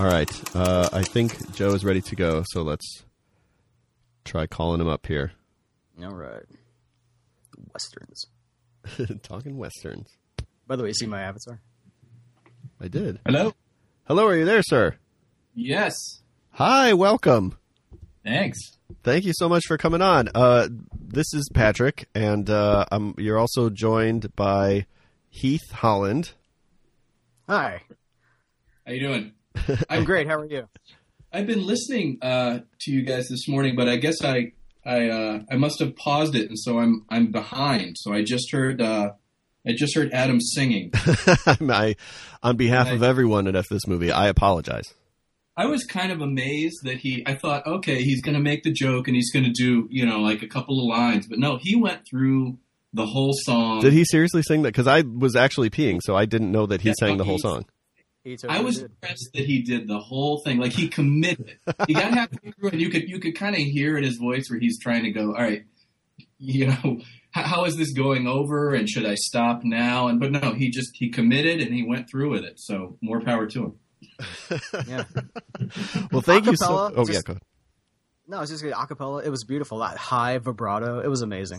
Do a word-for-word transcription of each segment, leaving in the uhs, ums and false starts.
All right. Uh, I think Joe is ready to go, so let's try calling him up here. All right. Westerns. Talking Westerns. By the way, you see my avatar? I did. Hello? Hello, are you there, sir? Yes. Hi, welcome. Thanks. Thank you so much for coming on. Uh, this is Patrick, and uh, I'm, you're also joined by Heath Holland. Hi. How you doing? I'm great. How are you? I've been listening uh, to you guys this morning, but I guess I I uh, I must have paused it, and so I'm I'm behind. So I just heard uh, I just heard Adam singing. I, on behalf I, of everyone at F This Movie, I apologize. I was kind of amazed that he. I thought, okay, he's going to make the joke and he's going to do, you know, like a couple of lines, but no, he went through the whole song. Did he seriously sing that? Because I was actually peeing, so I didn't know that he yeah, sang no, the whole song. He totally I was did. impressed that he did the whole thing. Like, he committed. He got halfway through, and you could you could kind of hear in his voice where he's trying to go, all right, you know, how, how is this going over, and should I stop now? And but no, he just he committed and he went through with it. So more power to him. Yeah. Well, thank Acapella, you so. Oh just, yeah, go ahead. No, it's just acapella. It was beautiful. That high vibrato. It was amazing.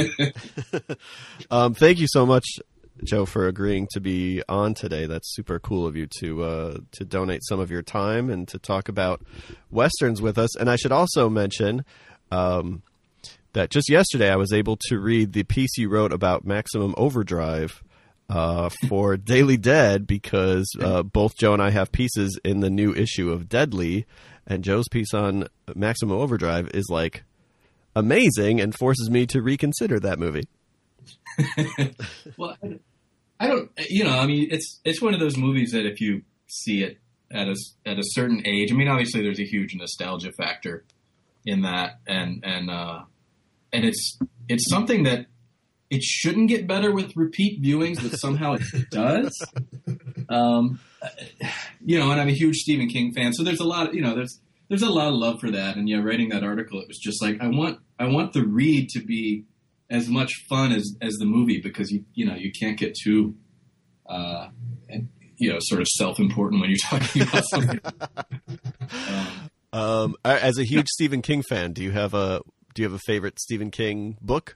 um, thank you so much, Joe, for agreeing to be on today. That's super cool of you to uh, to donate some of your time and to talk about Westerns with us. And I should also mention um, that just yesterday I was able to read the piece you wrote about Maximum Overdrive uh, for Daily Dead, because uh, both Joe and I have pieces in the new issue of Deadly, and Joe's piece on Maximum Overdrive is like amazing and forces me to reconsider that movie. Well, I don't, you know, I mean, it's it's one of those movies that if you see it at a at a certain age, I mean, obviously there's a huge nostalgia factor in that, and and uh, and it's it's something that it shouldn't get better with repeat viewings, but somehow it does. Um, you know, and I'm a huge Stephen King fan, so there's a lot of, you know, there's there's a lot of love for that, and yeah, writing that article, it was just like I want I want the read to be as much fun as, as the movie, because you you know you can't get too uh, you know sort of self-important when you're talking about something. um, um, as a huge Stephen King fan, do you have a do you have a favorite Stephen King book?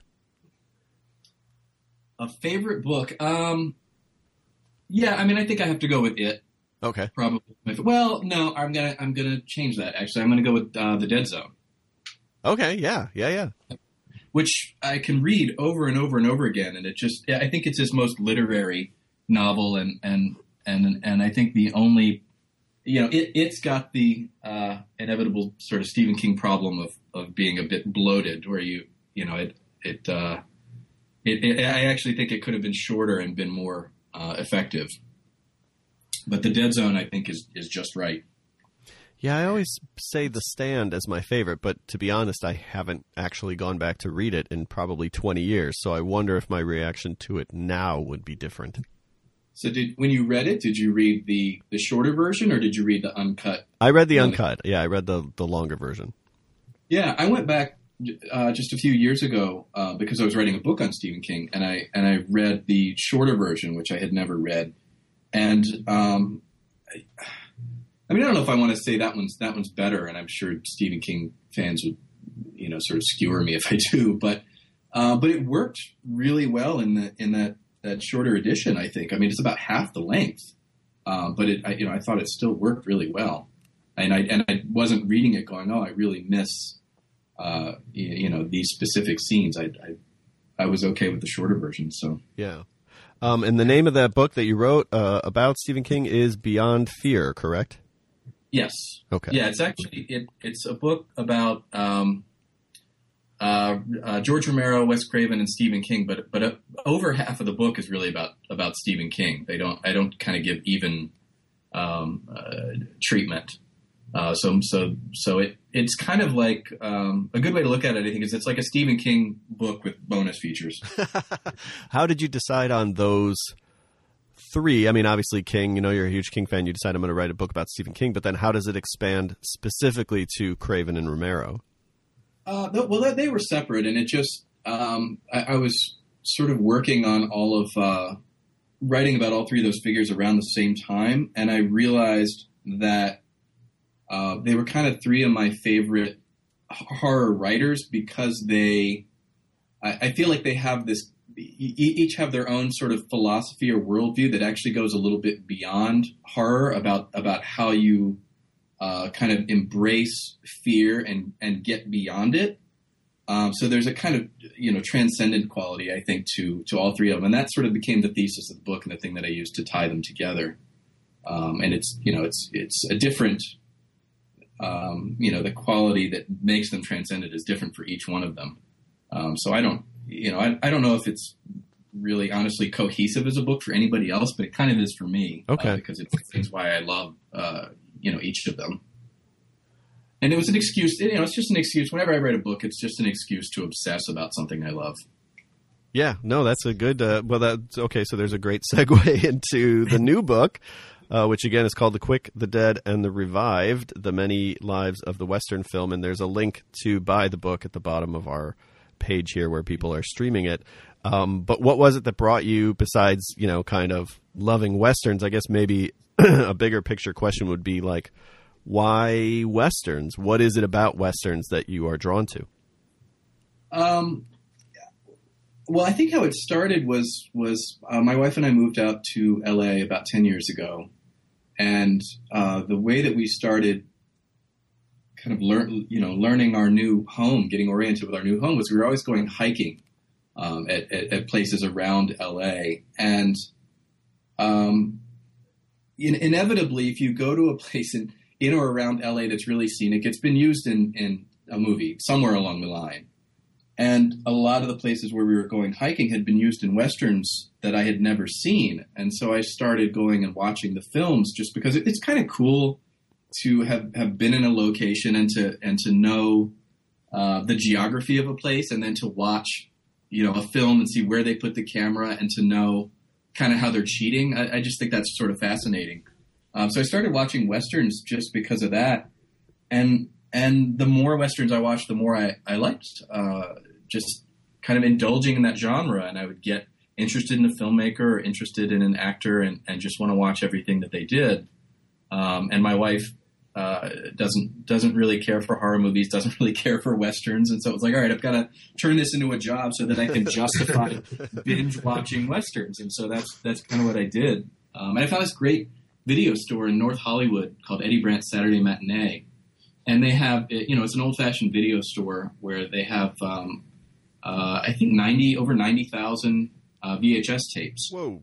A favorite book? Um, yeah, I mean, I think I have to go with It. Okay. Probably. Well, no, I'm gonna I'm gonna change that. Actually, I'm gonna go with uh, The Dead Zone. Okay. Yeah. Yeah. Yeah. Which I can read over and over and over again, and it just, I think it's his most literary novel, and and and and I think the only, you know, it it's got the uh, inevitable sort of Stephen King problem of of being a bit bloated, where you you know it it uh, it, it I actually think it could have been shorter and been more uh, effective, but The Dead Zone I think is is just right. Yeah, I always say The Stand as my favorite, but to be honest, I haven't actually gone back to read it in probably twenty years, so I wonder if my reaction to it now would be different. So did when you read it, did you read the, the shorter version, or did you read the uncut? I read the uncut. Yeah, I read the, the longer version. Yeah, I went back uh, just a few years ago uh, because I was writing a book on Stephen King, and I and I read the shorter version, which I had never read. And um, I, I mean, I don't know if I want to say that one's that one's better, and I'm sure Stephen King fans would, you know, sort of skewer me if I do. But uh, but it worked really well in the in that, that shorter edition. I think. I mean, it's about half the length, uh, but it I, you know I thought it still worked really well, and I and I wasn't reading it going, oh, I really miss uh, you, you know these specific scenes. I, I I was okay with the shorter version. So yeah. Um, and the name of that book that you wrote uh, about Stephen King is Beyond Fear, correct? Yes. Okay. Yeah, it's actually it, it's a book about um, uh, uh, George Romero, Wes Craven, and Stephen King. But but uh, over half of the book is really about about Stephen King. They don't I don't kind of give even um, uh, treatment. Uh, so so so it it's kind of like um, a good way to look at it. I think is it's like a Stephen King book with bonus features. How did you decide on those three? I mean, obviously King, you know, you're a huge King fan. You decide I'm going to write a book about Stephen King, but then how does it expand specifically to Craven and Romero? Uh, well, they were separate, and it just um, I, I was sort of working on all of uh, writing about all three of those figures around the same time, and I realized that uh, they were kind of three of my favorite horror writers because they, I, I feel like they have this, e- each have their own sort of philosophy or worldview that actually goes a little bit beyond horror about, about how you uh, kind of embrace fear and, and get beyond it. Um, so there's a kind of, you know, transcendent quality, I think, to, to all three of them. And that sort of became the thesis of the book and the thing that I used to tie them together. Um, and it's, you know, it's, it's a different, um, you know, the quality that makes them transcendent is different for each one of them. Um, so I don't, you know, I, I don't know if it's really honestly cohesive as a book for anybody else, but it kind of is for me. Okay. Uh, because it's, it's why I love, uh, you know, each of them. And it was an excuse, you know, it's just an excuse. Whenever I write a book, it's just an excuse to obsess about something I love. Yeah, no, that's a good, uh, well, that's okay. So there's a great segue into the new book, uh, which again is called The Quick, the Dead, and the Revived, The Many Lives of the Western Film. And there's a link to buy the book at the bottom of our page here where people are streaming it. Um, but what was it that brought you, besides, you know, kind of loving Westerns? I guess maybe a bigger picture question would be like, why Westerns? What is it about Westerns that you are drawn to? Um, well, I think how it started was was uh, my wife and I moved out to L A about ten years ago, and uh, the way that we started kind of learn, you know, learning our new home, getting oriented with our new home, was we were always going hiking um, at, at, at places around L A, and um, in, inevitably, if you go to a place in in or around L A that's really scenic, it's been used in, in a movie somewhere along the line. And a lot of the places where we were going hiking had been used in Westerns that I had never seen. And so I started going and watching the films just because it, it's kind of cool to have, have been in a location and to, and to know uh, the geography of a place, and then to watch, you know, a film and see where they put the camera and to know kind of how they're cheating. I, I just think that's sort of fascinating. Um, so I started watching Westerns just because of that. And and the more Westerns I watched, the more I, I liked uh, just kind of indulging in that genre. And I would get interested in a filmmaker or interested in an actor and, and just want to watch everything that they did. Um, and my wife uh, doesn't doesn't really care for horror movies, doesn't really care for Westerns. And so it was like, all right, I've got to turn this into a job so that I can justify binge watching Westerns. And so that's, that's kind of what I did. Um, and I found this great video store in North Hollywood called Eddie Brant Saturday Matinee. And they have, you know, it's an old-fashioned video store where they have, um, uh, I think, ninety over ninety thousand uh, V H S tapes. Whoa.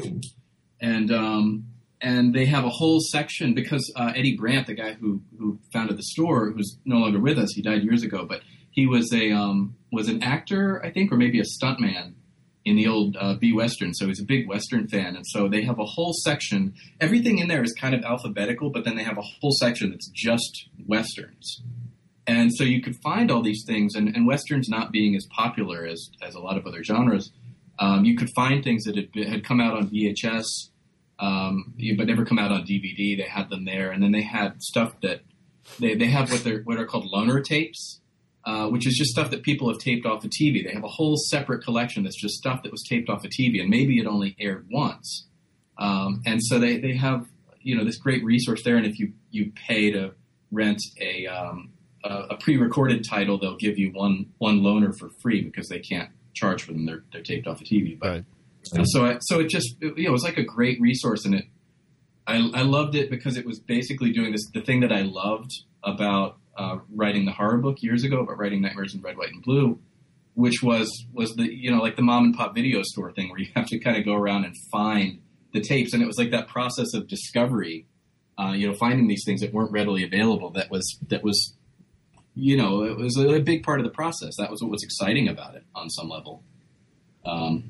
And um, and they have a whole section, because uh, Eddie Brant, the guy who, who founded the store, who's no longer with us, he died years ago, but he was a um, was an actor, I think, or maybe a stuntman in the old uh, B Western. So he's a big Western fan. And so they have a whole section. Everything in there is kind of alphabetical, but then they have a whole section that's just Westerns. And so you could find all these things, and, and Westerns not being as popular as, as a lot of other genres, um, you could find things that had, been, had come out on V H S, um, but never come out on D V D. They had them there. And then they had stuff that they, they have what, they're, what are called loaner tapes. Uh, which is just stuff that people have taped off of T V. They have a whole separate collection that's just stuff that was taped off of T V, and maybe it only aired once. Um, and so they, they have, you know, this great resource there. And if you, you pay to rent a, um, a, a pre-recorded title, they'll give you one one loaner for free because they can't charge for them. They're they're taped off of T V. But Right. uh, so I, so it just it, you know it was like a great resource, and it I, I loved it because it was basically doing this the thing that I loved about Uh, writing the horror book years ago, about writing Nightmares in Red, White, and Blue, which was was the you know like the mom and pop video store thing where you have to kind of go around and find the tapes, and it was like that process of discovery, uh, you know, finding these things that weren't readily available. That was that was, you know, it was a big part of the process. That was what was exciting about it on some level. Um,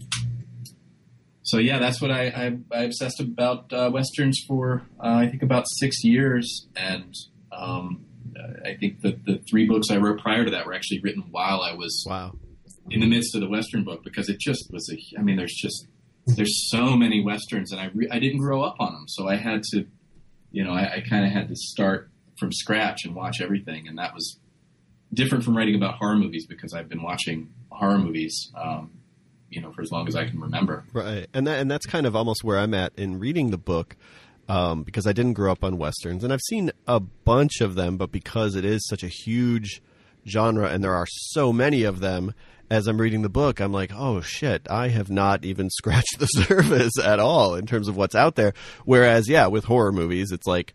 so yeah, that's what I I, I obsessed about uh, Westerns for uh, I think about six years, and. Um, I think that the three books I wrote prior to that were actually written while I was wow. in the midst of the Western book, because it just was a, I mean, there's just, there's so many Westerns, and I, re, I didn't grow up on them. So I had to, you know, I, I kind of had to start from scratch and watch everything. And that was different from writing about horror movies, because I've been watching horror movies, um, you know, for as long as I can remember. Right. And that, and that's kind of almost where I'm at in reading the book. um, because I didn't grow up on Westerns. And I've seen a bunch of them, but because it is such a huge genre and there are so many of them, as I'm reading the book, I'm like, oh, shit, I have not even scratched the surface at all in terms of what's out there. Whereas, yeah, with horror movies, it's like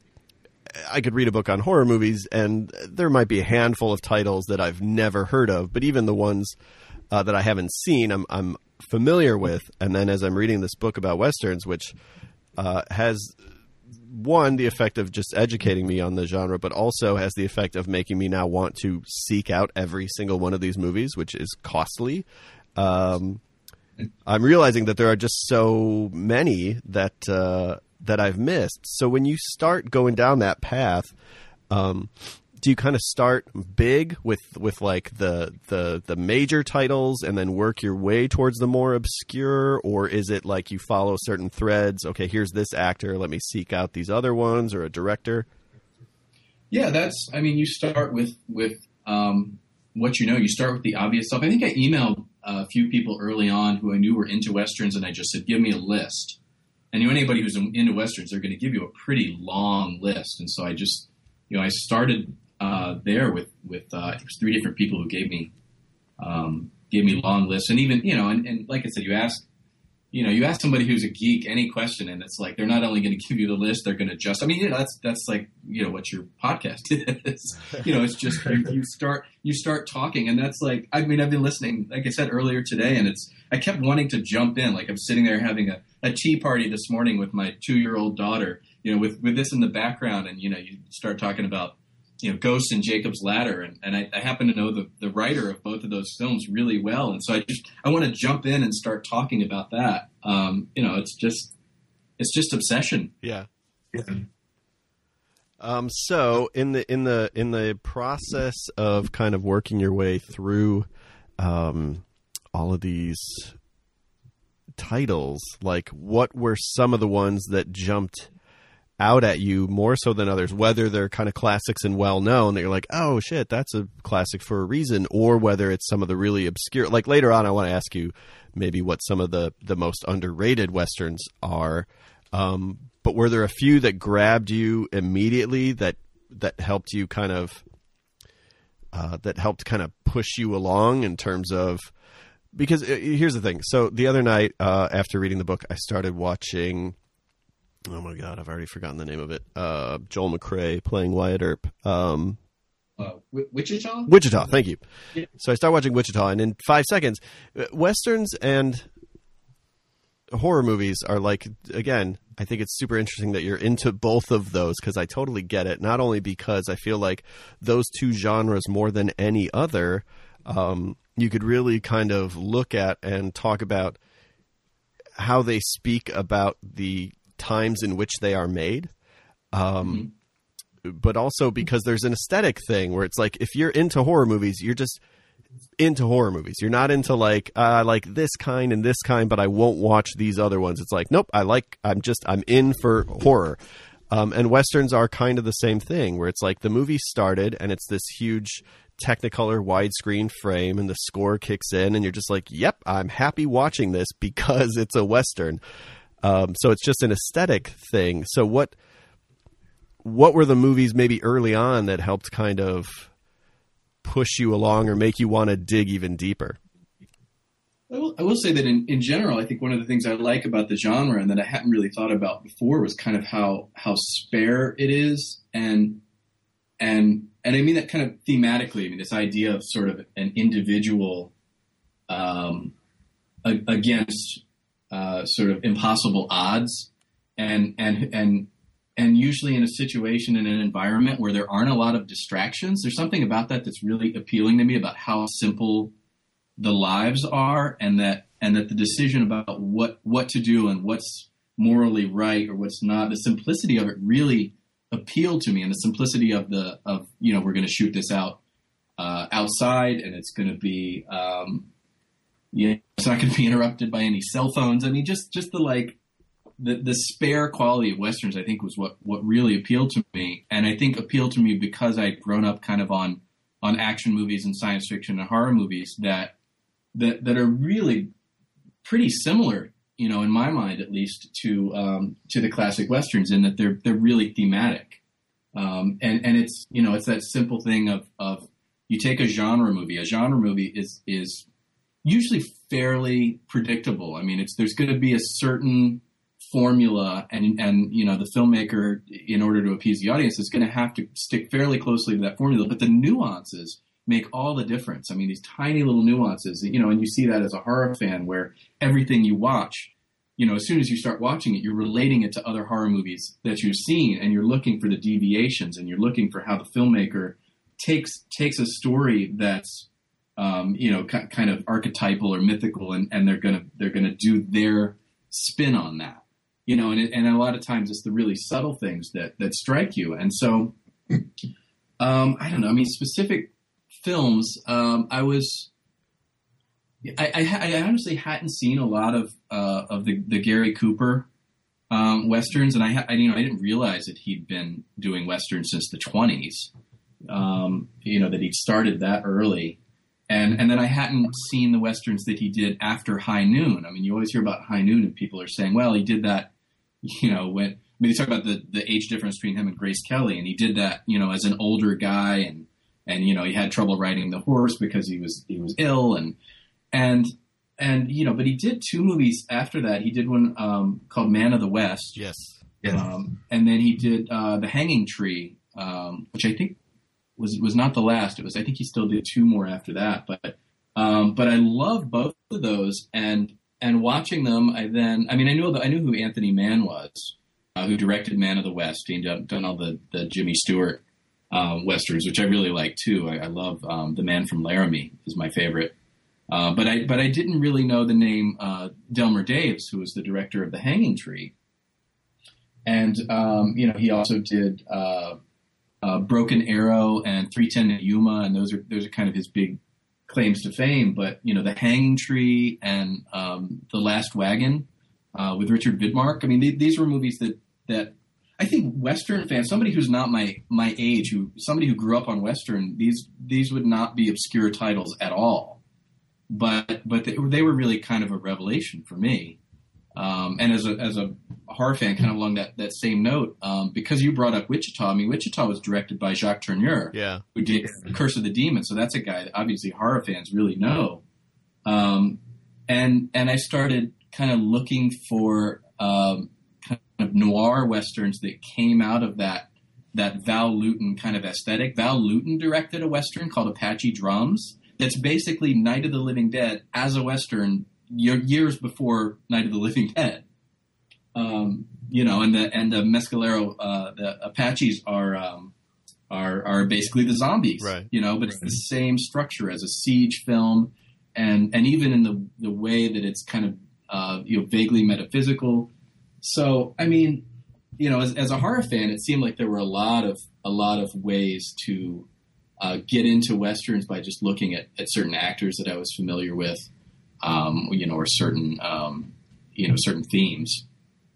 I could read a book on horror movies and there might be a handful of titles that I've never heard of, but even the ones uh, that I haven't seen, I'm, I'm familiar with. And then as I'm reading this book about Westerns, which uh, has, one, the effect of just educating me on the genre, but also has the effect of making me now want to seek out every single one of these movies, which is costly. Um, I'm realizing that there are just so many that uh, that I've missed. So when you start going down that path, um, do you kind of start big with with like the the the major titles and then work your way towards the more obscure, or is it like you follow certain threads? Okay, here's this actor, let me seek out these other ones, or a director? Yeah, that's. I mean, you start with with um, what you know. You start with the obvious stuff. I think I emailed a few people early on who I knew were into Westerns, and I just said, "Give me a list." And you know, anybody who's into Westerns, they're going to give you a pretty long list. And so I just, you know, I started. Uh, there with with uh, it was three different people who gave me um, gave me long lists, and even you know, and, and like I said, you ask you know, you ask somebody who's a geek any question, and it's like they're not only going to give you the list, they're going to just. I mean, you know, that's that's like you know what your podcast is. You know, it's just you, you start you start talking, and that's like I mean, I've been listening, like I said earlier today, and it's I kept wanting to jump in. Like I'm sitting there having a, a tea party this morning with my two year old daughter, you know, with with this in the background, and you know, you start talking about. You know, Ghost and Jacob's Ladder. And, and I, I happen to know the, the writer of both of those films really well. And so I just, I want to jump in and start talking about that. Um, you know, it's just, it's just obsession. Yeah. yeah. Um, so in the, in the, in the process of kind of working your way through, um, all of these titles, like what were some of the ones that jumped out at you more so than others, whether they're kind of classics and well known that you're like, oh shit, that's a classic for a reason, or whether it's some of the really obscure, like later on I want to ask you maybe what some of the the most underrated Westerns are, um but were there a few that grabbed you immediately that that helped you kind of uh that helped kind of push you along in terms of, because uh, here's the thing, so the other night uh after reading the book I started watching, oh my God, I've already forgotten the name of it. Uh, Joel McCrea playing Wyatt Earp. Um, uh, w- Wichita? Wichita, thank you. Yeah. So I start watching Wichita, and in five seconds, Westerns and horror movies are like, again, I think it's super interesting that you're into both of those, because I totally get it. Not only because I feel like those two genres more than any other, um, you could really kind of look at and talk about how they speak about the times in which they are made, um, mm-hmm. but also because there's an aesthetic thing where it's like if you're into horror movies, you're just into horror movies. You're not into like uh, I like this kind and this kind, but I won't watch these other ones. It's like nope, I like I'm just I'm in for horror. Um, and Westerns are kind of the same thing, where it's like the movie started and it's this huge Technicolor widescreen frame and the score kicks in and you're just like, yep, I'm happy watching this because it's a Western. Um, so it's just an aesthetic thing. So what what were the movies maybe early on that helped kind of push you along or make you want to dig even deeper? I will, I will say that in, in general, I think one of the things I like about the genre and that I hadn't really thought about before was kind of how how spare it is. And and and I mean that kind of thematically. I mean, this idea of sort of an individual um, a, against Uh, sort of impossible odds, and and and and usually in a situation in an environment where there aren't a lot of distractions. There's something about that that's really appealing to me about how simple the lives are, and that and that the decision about what what to do and what's morally right or what's not, the simplicity of it really appealed to me, and the simplicity of the of you know we're going to shoot this out uh, outside, and it's going to be. Um, Yeah, it's not going to be interrupted by any cell phones. I mean, just, just the like the, the spare quality of Westerns, I think, was what, what really appealed to me. And I think appealed to me because I'd grown up kind of on on action movies and science fiction and horror movies that that that are really pretty similar you know, in my mind at least, to um, to the classic westerns in that they're they're really thematic, um, and and it's you know it's that simple thing of of you take a genre movie. A genre movie is is usually fairly predictable. I mean, it's there's going to be a certain formula, and and you know the filmmaker, in order to appease the audience, is going to have to stick fairly closely to that formula. But the nuances make all the difference. I mean, these tiny little nuances, you know, and you see that as a horror fan, where everything you watch, you know, as soon as you start watching it, you're relating it to other horror movies that you've seen, and you're looking for the deviations, and you're looking for how the filmmaker takes takes a story that's um, you know k- kind of archetypal or mythical, and, and they're gonna they're gonna do their spin on that. You know, and, it, and a lot of times it's the really subtle things that, that strike you. And so, um, I don't know. I mean, specific films, um, I was, I, I, I honestly hadn't seen a lot of uh, of the, the Gary Cooper um, westerns, and I, ha- I, you know, I didn't realize that he'd been doing westerns since the twenties. Um, you know, that he'd started that early. And and then I hadn't seen the westerns that he did after High Noon. I mean, you always hear about High Noon, and people are saying, well, he did that. You know, when I mean, they talk about the, the age difference between him and Grace Kelly, and he did that, you know, as an older guy, and and you know, he had trouble riding the horse because he was he was ill, and and and you know, but he did two movies after that. He did one um, called Man of the West, yes, yes. Um, and then he did uh, The Hanging Tree, um, which I think was was not the last. It was I think he still did two more after that, but um, but I love both of those, and. And watching them, I then, I mean, I knew that I knew who Anthony Mann was, uh, who directed Man of the West. He'd done, done all the, the Jimmy Stewart um, westerns, which I really like too. I, I love um, The Man from Laramie is my favorite. Uh, but I but I didn't really know the name uh, Delmer Daves, who was the director of The Hanging Tree. And um, you know, he also did uh, uh, Broken Arrow and three ten to Yuma, and those are those are kind of his big claims to fame. But you know, The Hanging Tree and um, The Last Wagon uh, with Richard Vidmark. I mean, th- these were movies that that I think Western fans, somebody who's not my my age, who somebody who grew up on Western, these these would not be obscure titles at all. But but they, they were really kind of a revelation for me. Um, and as a as a horror fan, kind of along that, that same note, um, because you brought up Wichita. I mean, Wichita was directed by Jacques Tourneur, yeah, who did Curse of the Demon. So that's a guy that obviously horror fans really know. Um, and and I started kind of looking for um, kind of noir westerns that came out of that that Val Lewton kind of aesthetic. Val Lewton directed a western called Apache Drums. That's basically Night of the Living Dead as a western. Years before Night of the Living Dead, um, you know, and the and the Mescalero, uh, the Apaches are um, are are basically the zombies, right? You know, but it's the same structure as a siege film, and and even in the the way that it's kind of uh, you know vaguely metaphysical. So I mean, you know, as, as a horror fan, it seemed like there were a lot of a lot of ways to uh, get into westerns by just looking at, at certain actors that I was familiar with. Um, you know, or certain, um, you know, certain themes.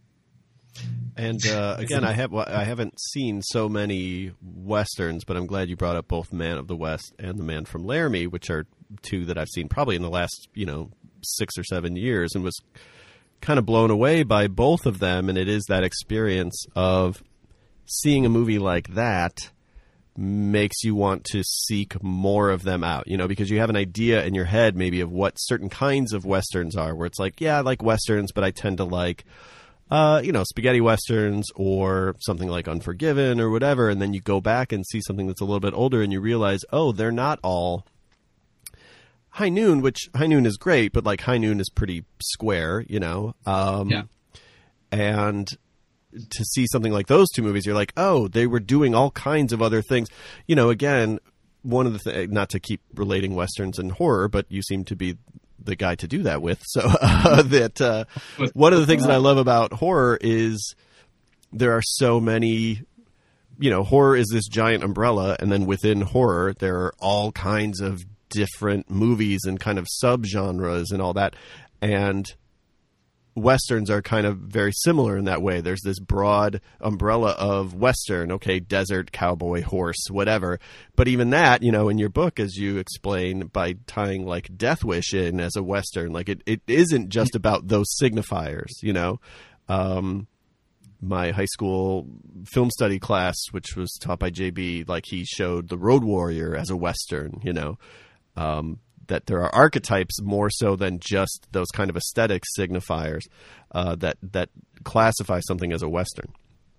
And uh, again, I have I haven't seen so many westerns, but I'm glad you brought up both Man of the West and The Man from Laramie, which are two that I've seen probably in the last, you know, six or seven years, and was kind of blown away by both of them. And it is that experience of seeing a movie like that makes you want to seek more of them out, you know, because you have an idea in your head maybe of what certain kinds of westerns are, where it's like, yeah, I like westerns, but I tend to like, uh, you know, spaghetti westerns or something like Unforgiven or whatever. And then you go back and see something that's a little bit older and you realize, oh, they're not all High Noon, which High Noon is great, but like High Noon is pretty square, you know? Um, yeah. And to see something like those two movies, you're like, oh, they were doing all kinds of other things. You know, again, one of the things, not to keep relating westerns and horror, but you seem to be the guy to do that with. So uh, that uh, one of the things that I love about horror is there are so many, you know, horror is this giant umbrella, and then within horror, there are all kinds of different movies and kind of subgenres and all that. And Westerns are kind of very similar in that way. There's this broad umbrella of Western, okay, desert, cowboy, horse, whatever. But even that, you know, in your book, as you explain, by tying like Death Wish in as a Western, like it, it isn't just about those signifiers, you know. Um, my high school film study class, which was taught by J B, like he showed The Road Warrior as a Western, you know. Um, that there are archetypes more so than just those kind of aesthetic signifiers uh, that that classify something as a Western.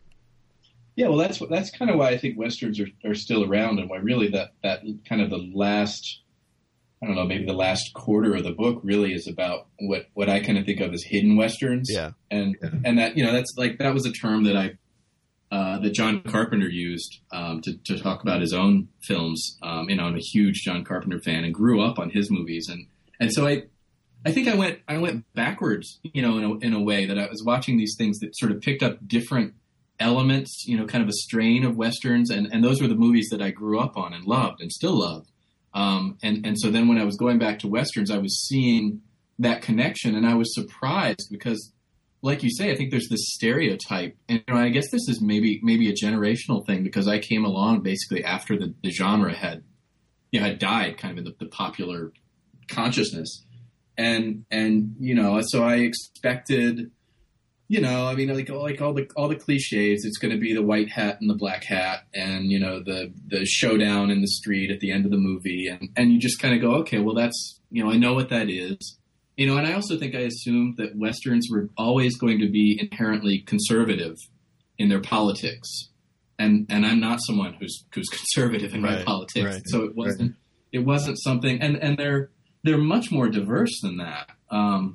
Yeah, well, that's that's kind of why I think Westerns are, are still around, and why really that, that kind of the last, I don't know, maybe the last quarter of the book really is about what, what I kind of think of as hidden Westerns. Yeah. And yeah. and that, you know, that's like, that was a term that I Uh, that John Carpenter used um, to, to talk about his own films. Um, you know, I'm a huge John Carpenter fan and grew up on his movies, and and so I, I think I went I went backwards, you know, in a, in a way that I was watching these things that sort of picked up different elements, you know, kind of a strain of Westerns, and, and those were the movies that I grew up on and loved and still love. Um, and and so then when I was going back to Westerns, I was seeing that connection, and I was surprised because, like you say, I think there's this stereotype, and you know, I guess this is maybe maybe a generational thing because I came along basically after the, the genre had, you know, had died kind of in the, the popular consciousness, and and you know, so I expected, you know, I mean, like like all the all the cliches. It's going to be the white hat and the black hat, and you know, the the showdown in the street at the end of the movie, and and you just kind of go, okay, well, that's, you know, I know what that is. You know, and I also think I assumed that Westerns were always going to be inherently conservative in their politics, and and I'm not someone who's who's conservative in right, my politics, right, so it wasn't right. it wasn't something, and, and they're they're much more diverse than that. Um,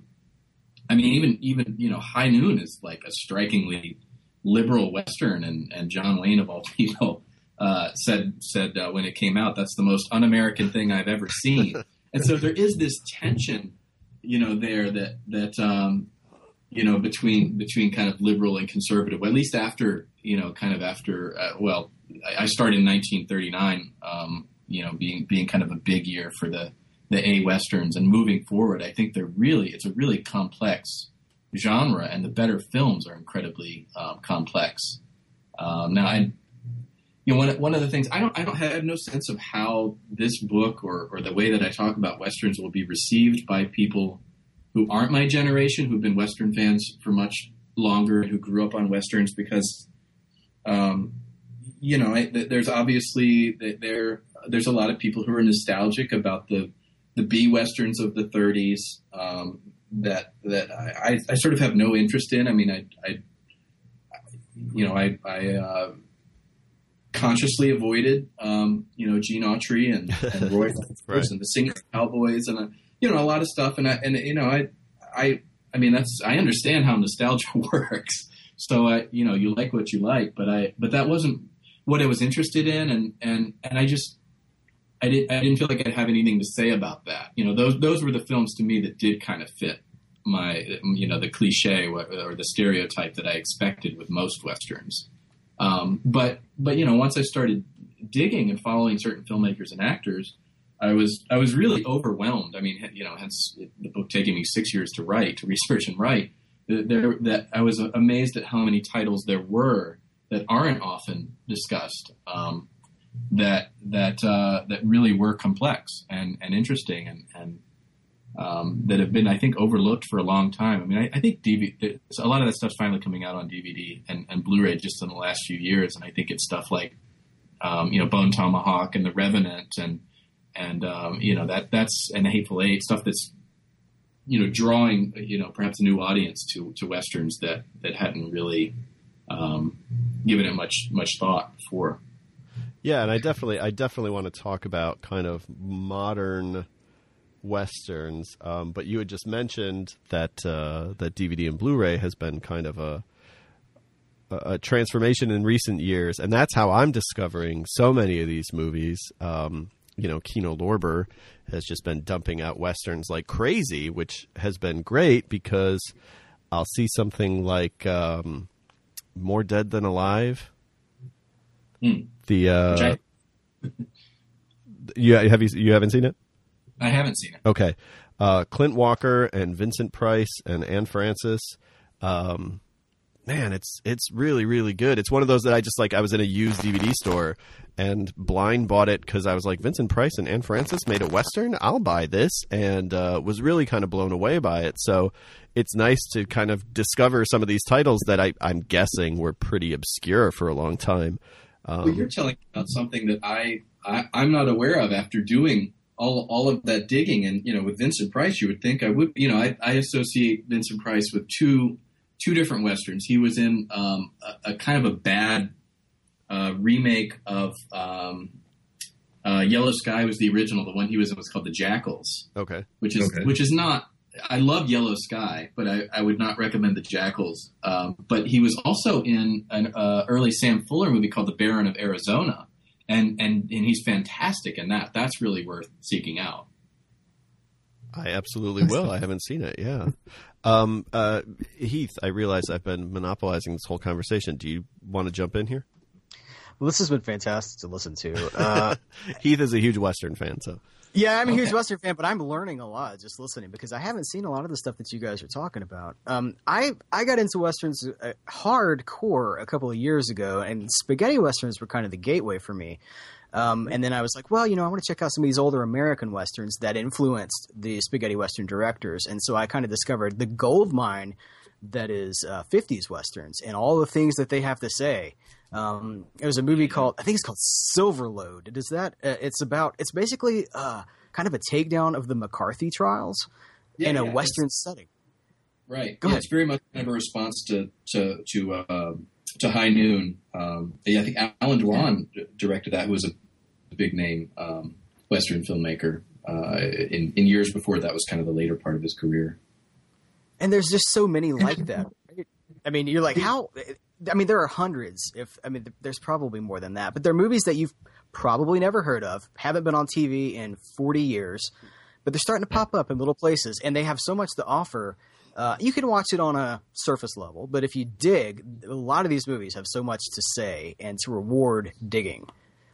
I mean, even even you know, High Noon is like a strikingly liberal Western, and, and John Wayne of all people uh, said said uh, when it came out, that's the most un-American thing I've ever seen, and so there is this tension, you know, there that, that, um, you know, between, between kind of liberal and conservative, at least after, you know, kind of after, uh, well, I, I started in nineteen thirty-nine, um, you know, being, being kind of a big year for the, the A Westerns, and moving forward, I think they're really, it's a really complex genre, and the better films are incredibly, um, complex. Um, now I, you know, one, one of the things, I don't, I don't have, I have no sense of how this book or, or the way that I talk about Westerns will be received by people who aren't my generation, who've been Western fans for much longer, who grew up on Westerns, because, um, you know, I, there's obviously there, there's a lot of people who are nostalgic about the, the B Westerns of the thirties, um, that, that I, I sort of have no interest in. I mean, I, I, you know, I, I, uh, consciously avoided, um, you know, Gene Autry and, and Roy right. and the Singing Cowboys, and uh, you know, a lot of stuff. And I, and you know, I, I, I mean, that's, I understand how nostalgia works. So I, you know, you like what you like, but I, but that wasn't what I was interested in, and and and I just, I didn't, I didn't feel like I'd have anything to say about that. You know, those those were the films to me that did kind of fit my, you know, the cliche or the stereotype that I expected with most Westerns. Um, but, but, you know, once I started digging and following certain filmmakers and actors, I was, I was really overwhelmed. I mean, you know, hence the book taking me six years to write, to research and write, there, that I was amazed at how many titles there were that aren't often discussed, um, that, that, uh, that really were complex and, and interesting, and, and, um, that have been, I think, overlooked for a long time. I mean, I, I think D V D, a lot of that stuff's finally coming out on D V D and, and Blu-ray just in the last few years. And I think it's stuff like, um, you know, Bone Tomahawk and The Revenant, and, and, um, you know, that, that's, and The Hateful Eight, stuff that's, you know, drawing, you know, perhaps a new audience to, to Westerns that, that hadn't really, um, given it much, much thought before. Yeah. And I definitely, I definitely want to talk about kind of modern Westerns, um, but you had just mentioned that uh, that D V D and Blu-ray has been kind of a, a transformation in recent years, and that's how I'm discovering so many of these movies. Um, you know, Kino Lorber has just been dumping out Westerns like crazy, which has been great because I'll see something like um, More Dead Than Alive. Mm. The uh, I... you have you you haven't seen it? I haven't seen it. Okay. Uh, Clint Walker and Vincent Price and Anne Francis. Um, man, it's it's really, really good. It's one of those that I just like, I was in a used D V D store and blind bought it because I was like, Vincent Price and Anne Francis made a Western? I'll buy this. And uh, was really kind of blown away by it. So it's nice to kind of discover some of these titles that I, I'm guessing were pretty obscure for a long time. Um, well, you're telling me about something that I, I, I'm not aware of after doing all all of that digging. And, you know, with Vincent Price, you would think I would, you know, I, I associate Vincent Price with two two different Westerns. He was in um, a, a kind of a bad uh, remake of um, uh, Yellow Sky was the original. The one he was in was called The Jackals. Okay. Which is, Okay. which is not, I love Yellow Sky, but I, I would not recommend The Jackals. Um, but he was also in an uh, early Sam Fuller movie called The Baron of Arizona. And, and, and he's fantastic in that. That's really worth seeking out. I absolutely will. I haven't seen it. Yeah. Um, uh, Heath, I realize I've been monopolizing this whole conversation. Do you want to jump in here? Well, this has been fantastic to listen to. Uh, Heath is a huge Western fan, so. yeah, I'm a huge Western fan, but I'm learning a lot just listening because I haven't seen a lot of the stuff that you guys are talking about. Um, I I got into Westerns uh, hardcore a couple of years ago, and spaghetti Westerns were kind of the gateway for me. Um, and then I was like, well, you know, I want to check out some of these older American Westerns that influenced the spaghetti Western directors. And so I kind of discovered the gold mine that is uh, fifties Westerns and all the things that they have to say. Um, there was a movie called, I think it's called Silverload. Does that, uh, it's about, it's basically uh, kind of a takedown of the McCarthy trials Yeah, in a yeah, Western setting. Right. Go Yeah, ahead. it's very much kind of a response to to to uh, to High Noon. Um, yeah, I think Alan Dwan d- directed that, who was a big name um, Western filmmaker. Uh, in in years before that was kind of the later part of his career. And there's just so many like that. Right? I mean, you're like, how? I mean, there are hundreds. If I mean, there's probably more than that. But they're movies that you've probably never heard of, haven't been on T V in forty years, but they're starting to pop up in little places, and they have so much to offer. Uh, you can watch it on a surface level, but if you dig, a lot of these movies have so much to say and to reward digging.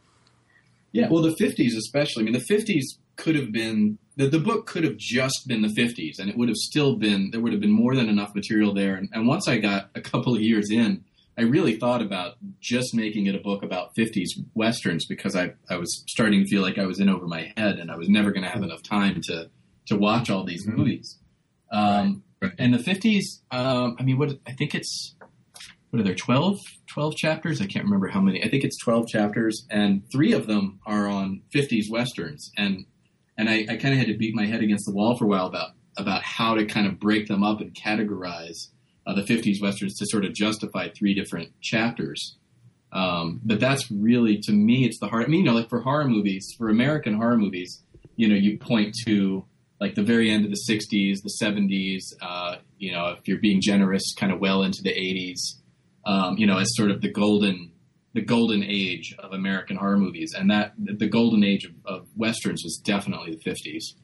Yeah, well, the fifties especially. I mean, the fifties could have been the, the book could have just been the fifties, and it would have still been there would have been more than enough material there. And, and once I got a couple of years in, I really thought about just making it a book about fifties Westerns because I I was starting to feel like I was in over my head, and I was never going to have enough time to to watch all these Mm-hmm. movies. Um, Right. And the fifties, um, I mean, what I think it's what are there twelve, twelve chapters? I can't remember how many. I think it's twelve chapters, and three of them are on fifties Westerns. And and I, I kind of had to beat my head against the wall for a while about about how to kind of break them up and categorize uh, the fifties Westerns to sort of justify three different chapters. Um, but that's really, to me, it's the hard. I mean, you know, like for horror movies, for American horror movies, you know, you point to like the very end of the sixties, the seventies, uh, you know, if you're being generous, kind of well into the eighties, um, you know, as sort of the golden, the golden age of American horror movies. And that the golden age of, of Westerns was definitely the fifties.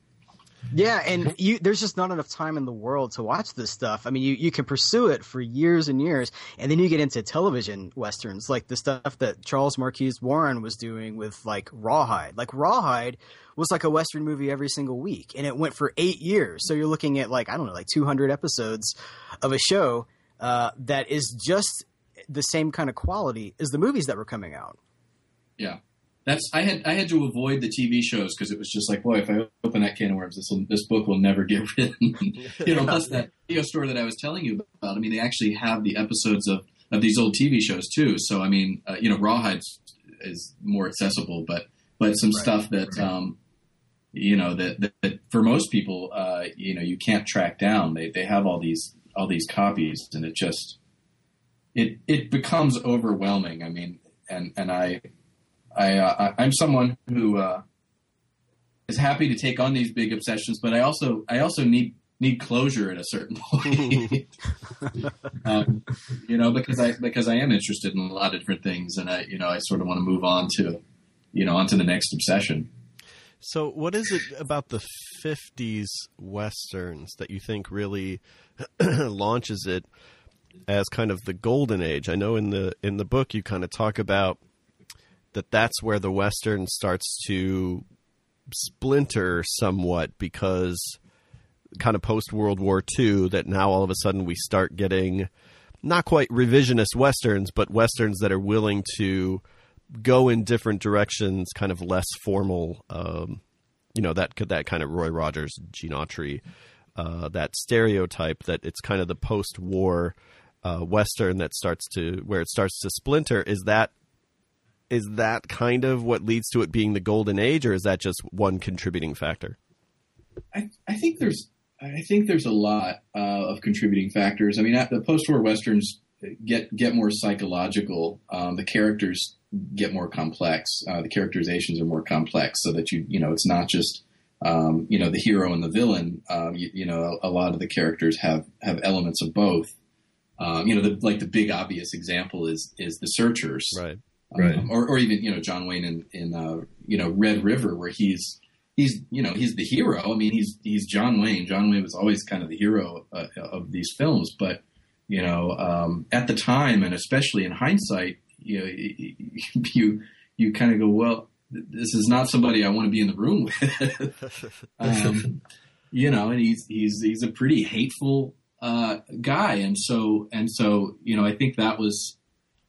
Yeah, and you, there's just not enough time in the world to watch this stuff. I mean, you, you can pursue it for years and years, and then you get into television Westerns, like the stuff that Charles Marquis Warren was doing with, like, Rawhide. Like, Rawhide was like a Western movie every single week, and it went for eight years. So you're looking at, like, I don't know, like two hundred episodes of a show uh, that is just the same kind of quality as the movies that were coming out. Yeah. That's I had I had to avoid the T V shows because it was just like, boy, if I open that can of worms, this will, this book will never get written. You know, plus that video store that I was telling you about. I mean, they actually have the episodes of, of these old T V shows too. So I mean, uh, you know, Rawhide is more accessible, but but some Right, stuff that right. um, you know that, that, that for most people, uh, you know, you can't track down. They they have all these all these copies, and it just it it becomes overwhelming. I mean, and and I. I, uh, I'm someone who uh, is happy to take on these big obsessions, but I also I also need need closure at a certain point. um, you know, because I because I am interested in a lot of different things, and I you know I sort of want to move on to you know onto the next obsession. So what is it about the fifties Westerns that you think really launches it as kind of the golden age? I know in the in the book you kind of talk about that that's where the Western starts to splinter somewhat because kind of post World War Two that now all of a sudden we start getting not quite revisionist Westerns, but Westerns that are willing to go in different directions, kind of less formal, um, you know, that that kind of Roy Rogers, Gene Autry, uh, that stereotype that it's kind of the post-war uh, Western that starts to, where it starts to splinter. Is that is that kind of what leads to it being the golden age, or is that just one contributing factor? I, I think there's I think there's a lot uh, of contributing factors. I mean, the post-war Westerns get get more psychological. Um, the characters get more complex. Uh, the characterizations are more complex, so that you you know it's not just um, you know the hero and the villain. Um, you, you know, a, a lot of the characters have have elements of both. Um, you know, the, like the big obvious example is is the Searchers, right? Um, right. Or, or even you know John Wayne in in uh, you know Red River, where he's he's you know he's the hero. I mean, he's he's John Wayne. John Wayne was always kind of the hero uh, of these films, but you know, um, at the time, and especially in hindsight, you know, you you kind of go, well, this is not somebody I want to be in the room with. um, you know, and he's he's he's a pretty hateful uh, guy, and so and so you know, I think that was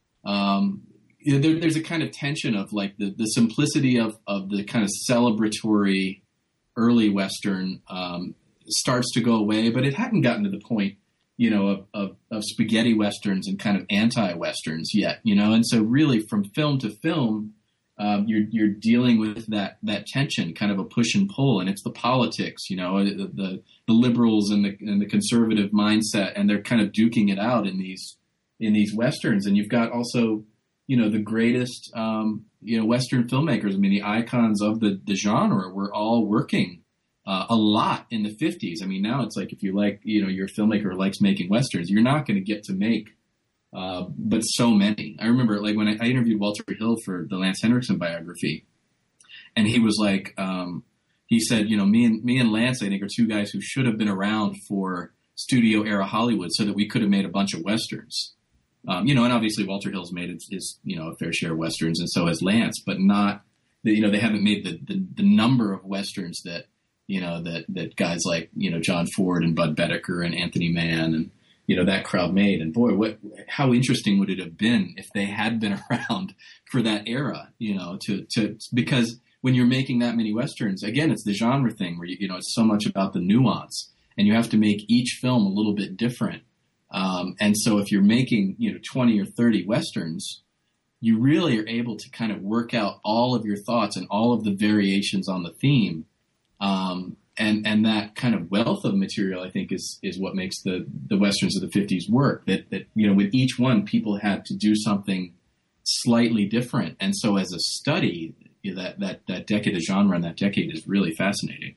um, you know, there, there's a kind of tension of like the, the simplicity of of the kind of celebratory early Western um, starts to go away, but it hadn't gotten to the point, you know, of, of, of spaghetti Westerns and kind of anti-Westerns yet, you know? And so really from film to film, um, you're, you're dealing with that, that tension, kind of a push and pull, and it's the politics, you know, the, the, the liberals and the, and the conservative mindset, and they're kind of duking it out in these, in these Westerns. And you've got also, you know, the greatest, um, you know, Western filmmakers. I mean, the icons of the, the genre were all working Uh, a lot in the fifties. I mean, now it's like if you like, you know, you're a filmmaker who likes making Westerns, you're not going to get to make, uh, but so many. I remember like when I, I interviewed Walter Hill for the Lance Henriksen biography, and he was like, um, he said, you know, me and me and Lance, I think, are two guys who should have been around for studio era Hollywood so that we could have made a bunch of Westerns. Um, you know, and obviously Walter Hill's made his, his, you know, a fair share of Westerns, and so has Lance, but not, the, you know, they haven't made the, the, the number of Westerns that, you know, that, that guys like, you know, John Ford and Bud Bedecker and Anthony Mann and, you know, that crowd made. And boy, what, how interesting would it have been if they had been around for that era, you know, to, to, because when you're making that many Westerns, again, it's the genre thing where, you, you know, it's so much about the nuance, and you have to make each film a little bit different. Um, and so if you're making, you know, twenty or thirty Westerns, you really are able to kind of work out all of your thoughts and all of the variations on the theme. Um, and, and that kind of wealth of material, I think, is, is what makes the, the Westerns of the fifties work. That, that, you know, with each one, people had to do something slightly different. And so as a study, you know, that, that, that decade of genre and that decade is really fascinating.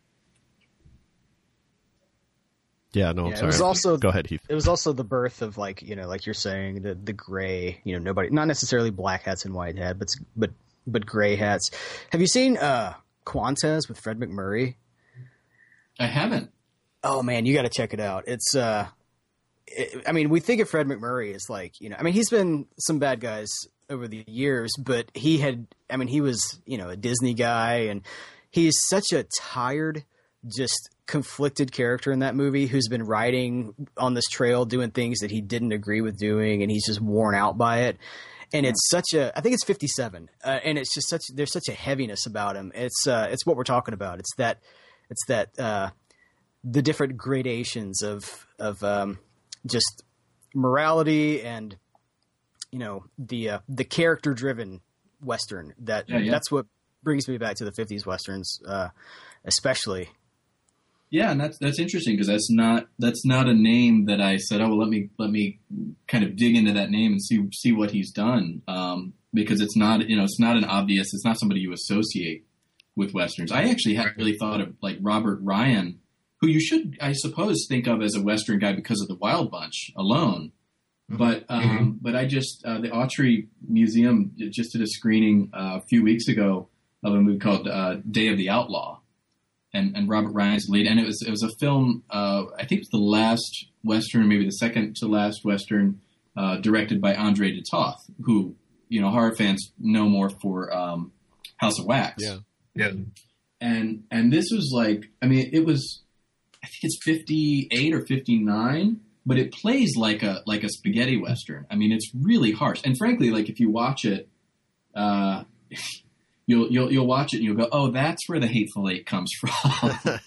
Yeah, no, I'm yeah, sorry. It was also, Go ahead, Heath. It was also the birth of, like, you know, like you're saying, the, the gray, you know, nobody, not necessarily black hats and white hats, but, but, but gray hats. Have you seen, uh, Quantas with Fred McMurray? I haven't. Oh man, you got to check it out. It's, uh, it, I mean, we think of Fred McMurray as like, you know, I mean, he's been some bad guys over the years, but he had, I mean, he was, you know, a Disney guy, and he's such a tired, just conflicted character in that movie who's been riding on this trail doing things that he didn't agree with doing, and he's just worn out by it. And it's such a, I think it's fifty-seven, uh, and it's just such, there's such a heaviness about him. It's, uh, it's what we're talking about. It's that, it's that, uh, the different gradations of, of, um, just morality and, you know, the, uh, the character driven Western that, yeah, yeah. that's what brings me back to the fifties Westerns, uh, especially. Yeah, and that's that's interesting because that's not that's not a name that I said, oh well, let me let me kind of dig into that name and see see what he's done, um, because it's not you know it's not an obvious it's not somebody you associate with Westerns. I actually hadn't really thought of like Robert Ryan, who you should I suppose think of as a Western guy because of the Wild Bunch alone, mm-hmm. but um, mm-hmm. but I just uh, the Autry Museum just did a screening uh, a few weeks ago of a movie called uh, Day of the Outlaw. And, and Robert Ryan's lead, and it was it was a film. Uh, I think it was the last Western, maybe the second to last Western, uh, directed by Andre de Toth, who you know horror fans know more for um, House of Wax. Yeah, yeah. and and this was like, I mean, it was, I think it's fifty-eight or fifty-nine, but it plays like a like a spaghetti western. I mean, it's really harsh, and frankly, like if you watch it, uh, you'll you'll you'll watch it and you'll go, oh, that's where the Hateful Eight comes from.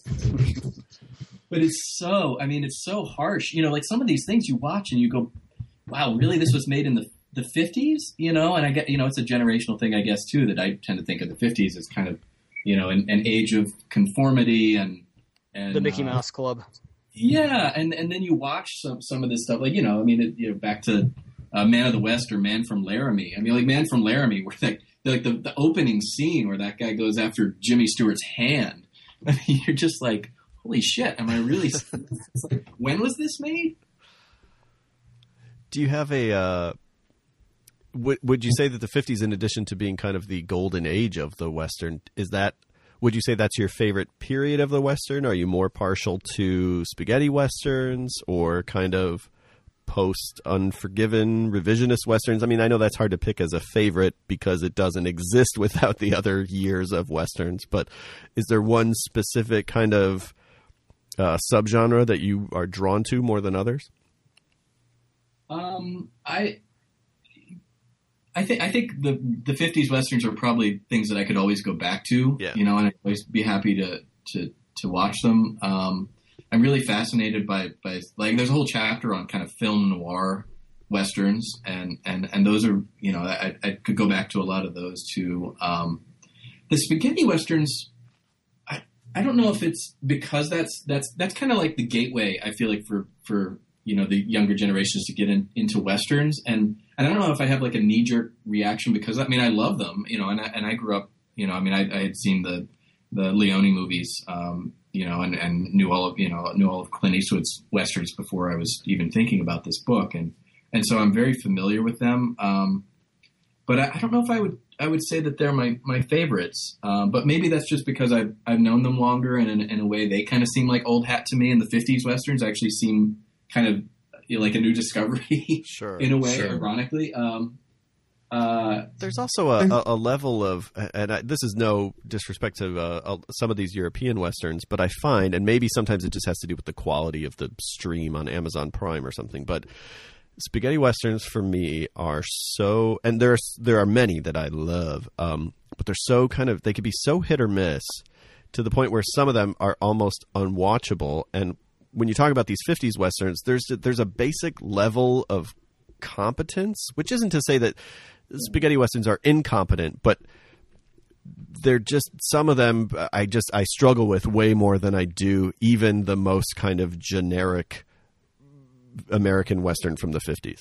But it's so, I mean, it's so harsh. You know, like some of these things you watch and you go, wow, really, this was made in the the fifties? You know, and I get, you know, it's a generational thing, I guess, too, that I tend to think of the fifties as kind of, you know, an, an age of conformity and, and the Mickey uh, Mouse Club. Yeah, and, and then you watch some some of this stuff, like, you know, I mean, it, you know, back to uh, Man of the West or Man from Laramie. I mean, like Man from Laramie, where like, like the, the opening scene where that guy goes after Jimmy Stewart's hand. I mean, you're just like, holy shit, am I really... When was this made? Do you have a... Uh, would, would you say that the fifties, in addition to being kind of the golden age of the Western, is that... Would you say that's your favorite period of the Western? Are you more partial to spaghetti Westerns or kind of post-Unforgiven revisionist Westerns? I mean, I know that's hard to pick as a favorite because it doesn't exist without the other years of Westerns, but is there one specific kind of uh, subgenre that you are drawn to more than others? Um, I, I think I think the the fifties Westerns are probably things that I could always go back to, yeah. you know, and I'd always be happy to to to watch them. Um, I'm really fascinated by by like there's a whole chapter on kind of film noir Westerns, and and and those are, you know, I, I could go back to a lot of those too. Um, the spaghetti Westerns, I I don't know if it's because that's that's that's kind of like the gateway, I feel like, for for you know, the younger generations to get in, into Westerns. And, and I don't know if I have like a knee jerk reaction because, I mean, I love them, you know, and I, and I grew up, you know, I mean, I, I had seen the, the Leone movies, um, you know, and, and knew all of, you know, knew all of Clint Eastwood's Westerns before I was even thinking about this book. And, and so I'm very familiar with them. Um, but I, I don't know if I would, I would say that they're my, my favorites. Um, but maybe that's just because I've, I've known them longer, and in, in a way they kind of seem like old hat to me. And the fifties Westerns actually seem kind of, you know, like a new discovery, sure, in a way, sure. ironically. Um, uh, There's also a, a, a level of, and I, this is no disrespect to uh, some of these European Westerns, but I find, and maybe sometimes it just has to do with the quality of the stream on Amazon Prime or something, but spaghetti Westerns for me are so, and there's there are many that I love, um, but they're so kind of, they could be so hit or miss to the point where some of them are almost unwatchable. And when you talk about these fifties Westerns, there's there's a basic level of competence, which isn't to say that spaghetti Westerns are incompetent, but they're just, some of them I just, I struggle with way more than I do even the most kind of generic American Western from the fifties.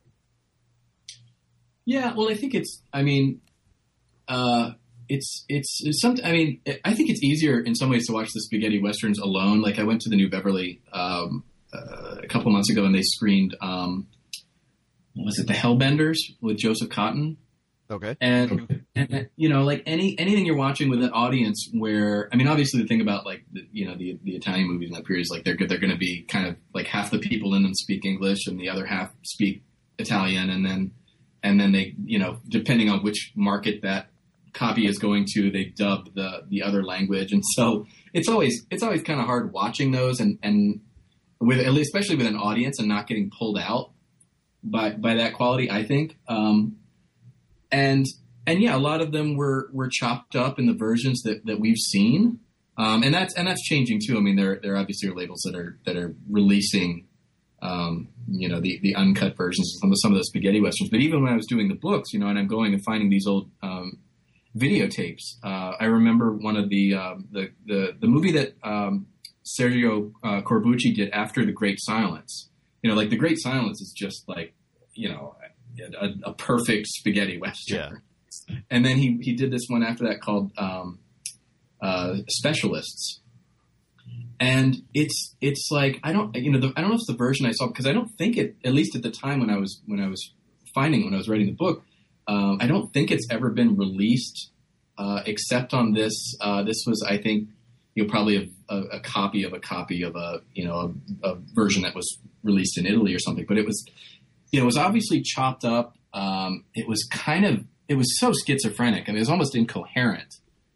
Yeah, well, I think it's, I mean, uh, It's, it's, it's some, I mean, I think it's easier in some ways to watch the spaghetti Westerns alone. Like I went to the New Beverly um, uh, a couple months ago and they screened, um, what was it, The Hellbenders with Joseph Cotton. Okay. And, and, you know, like any anything you're watching with an audience where, I mean, obviously the thing about like, the, you know, the the Italian movies in that period is like they're, they're going to be kind of like half the people in them speak English and the other half speak Italian. And then, and then they, you know, depending on which market that copy is going to, they dub the the other language, and so it's always it's always kind of hard watching those, and and with especially with an audience and not getting pulled out by by that quality, I think. Um, and and yeah, a lot of them were were chopped up in the versions that, that we've seen, um, and that's and that's changing too. I mean, there there obviously are labels that are that are releasing, um, you know, the the uncut versions of some of some of the spaghetti Westerns. But even when I was doing the books, you know, and I'm going and finding these old um, videotapes. Uh, I remember one of the um, the, the the movie that um, Sergio uh, Corbucci did after The Great Silence. You know, like The Great Silence is just like, you know, a, a perfect spaghetti Western. Yeah. And then he he did this one after that called um, uh, Specialists. And it's it's like I don't you know the, I don't know if it's the version I saw, because I don't think it, at least at the time when I was when I was finding when I was writing the book. Um, I don't think it's ever been released uh, except on this. Uh, this was, I think, you know, probably a, a, a copy of a copy of a, you know, a, a version that was released in Italy or something. But it was, you know, it was obviously chopped up. Um, it was kind of, it was so schizophrenic. I mean, it was almost incoherent.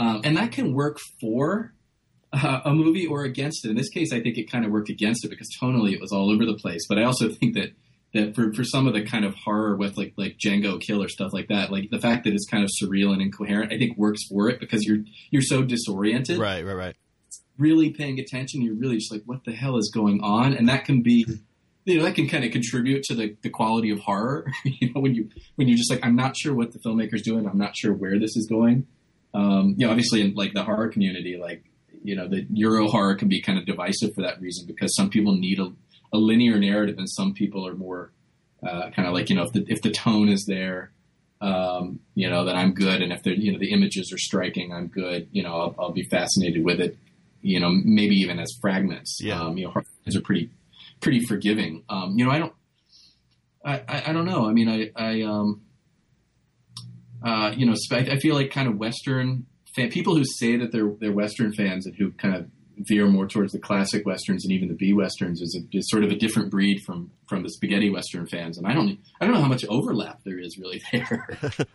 Um, and that can work for uh, a movie or against it. In this case, I think it kind of worked against it because tonally it was all over the place. But I also think that that for, for some of the kind of horror with like like Django Kill or stuff like that, like the fact that it's kind of surreal and incoherent, I think works for it because you're you're so disoriented. Right, right, right. Really paying attention, you're really just like, what the hell is going on? And that can be, you know, that can kind of contribute to the, the quality of horror. You know, when you when you're just like, I'm not sure what the filmmaker's doing, I'm not sure where this is going. Um, you know, obviously in like the horror community, like, you know, the Euro horror can be kind of divisive for that reason because some people need a, a linear narrative and some people are more uh, kind of like, you know, if the if the tone is there, um, you know, then I'm good, and if the you know the images are striking, I'm good. You know, I'll, I'll be fascinated with it. You know, maybe even as fragments. Yeah. Um, you know, horror fans are pretty, pretty forgiving. Um, you know, I don't, I, I, I don't know. I mean, I, I, um, uh, you know, I feel like kind of Western fan people who say that they're they're Western fans and who kind of veer more towards the classic Westerns and even the B Westerns is, a, is sort of a different breed from from the spaghetti Western fans. And I don't, I don't know how much overlap there is really there.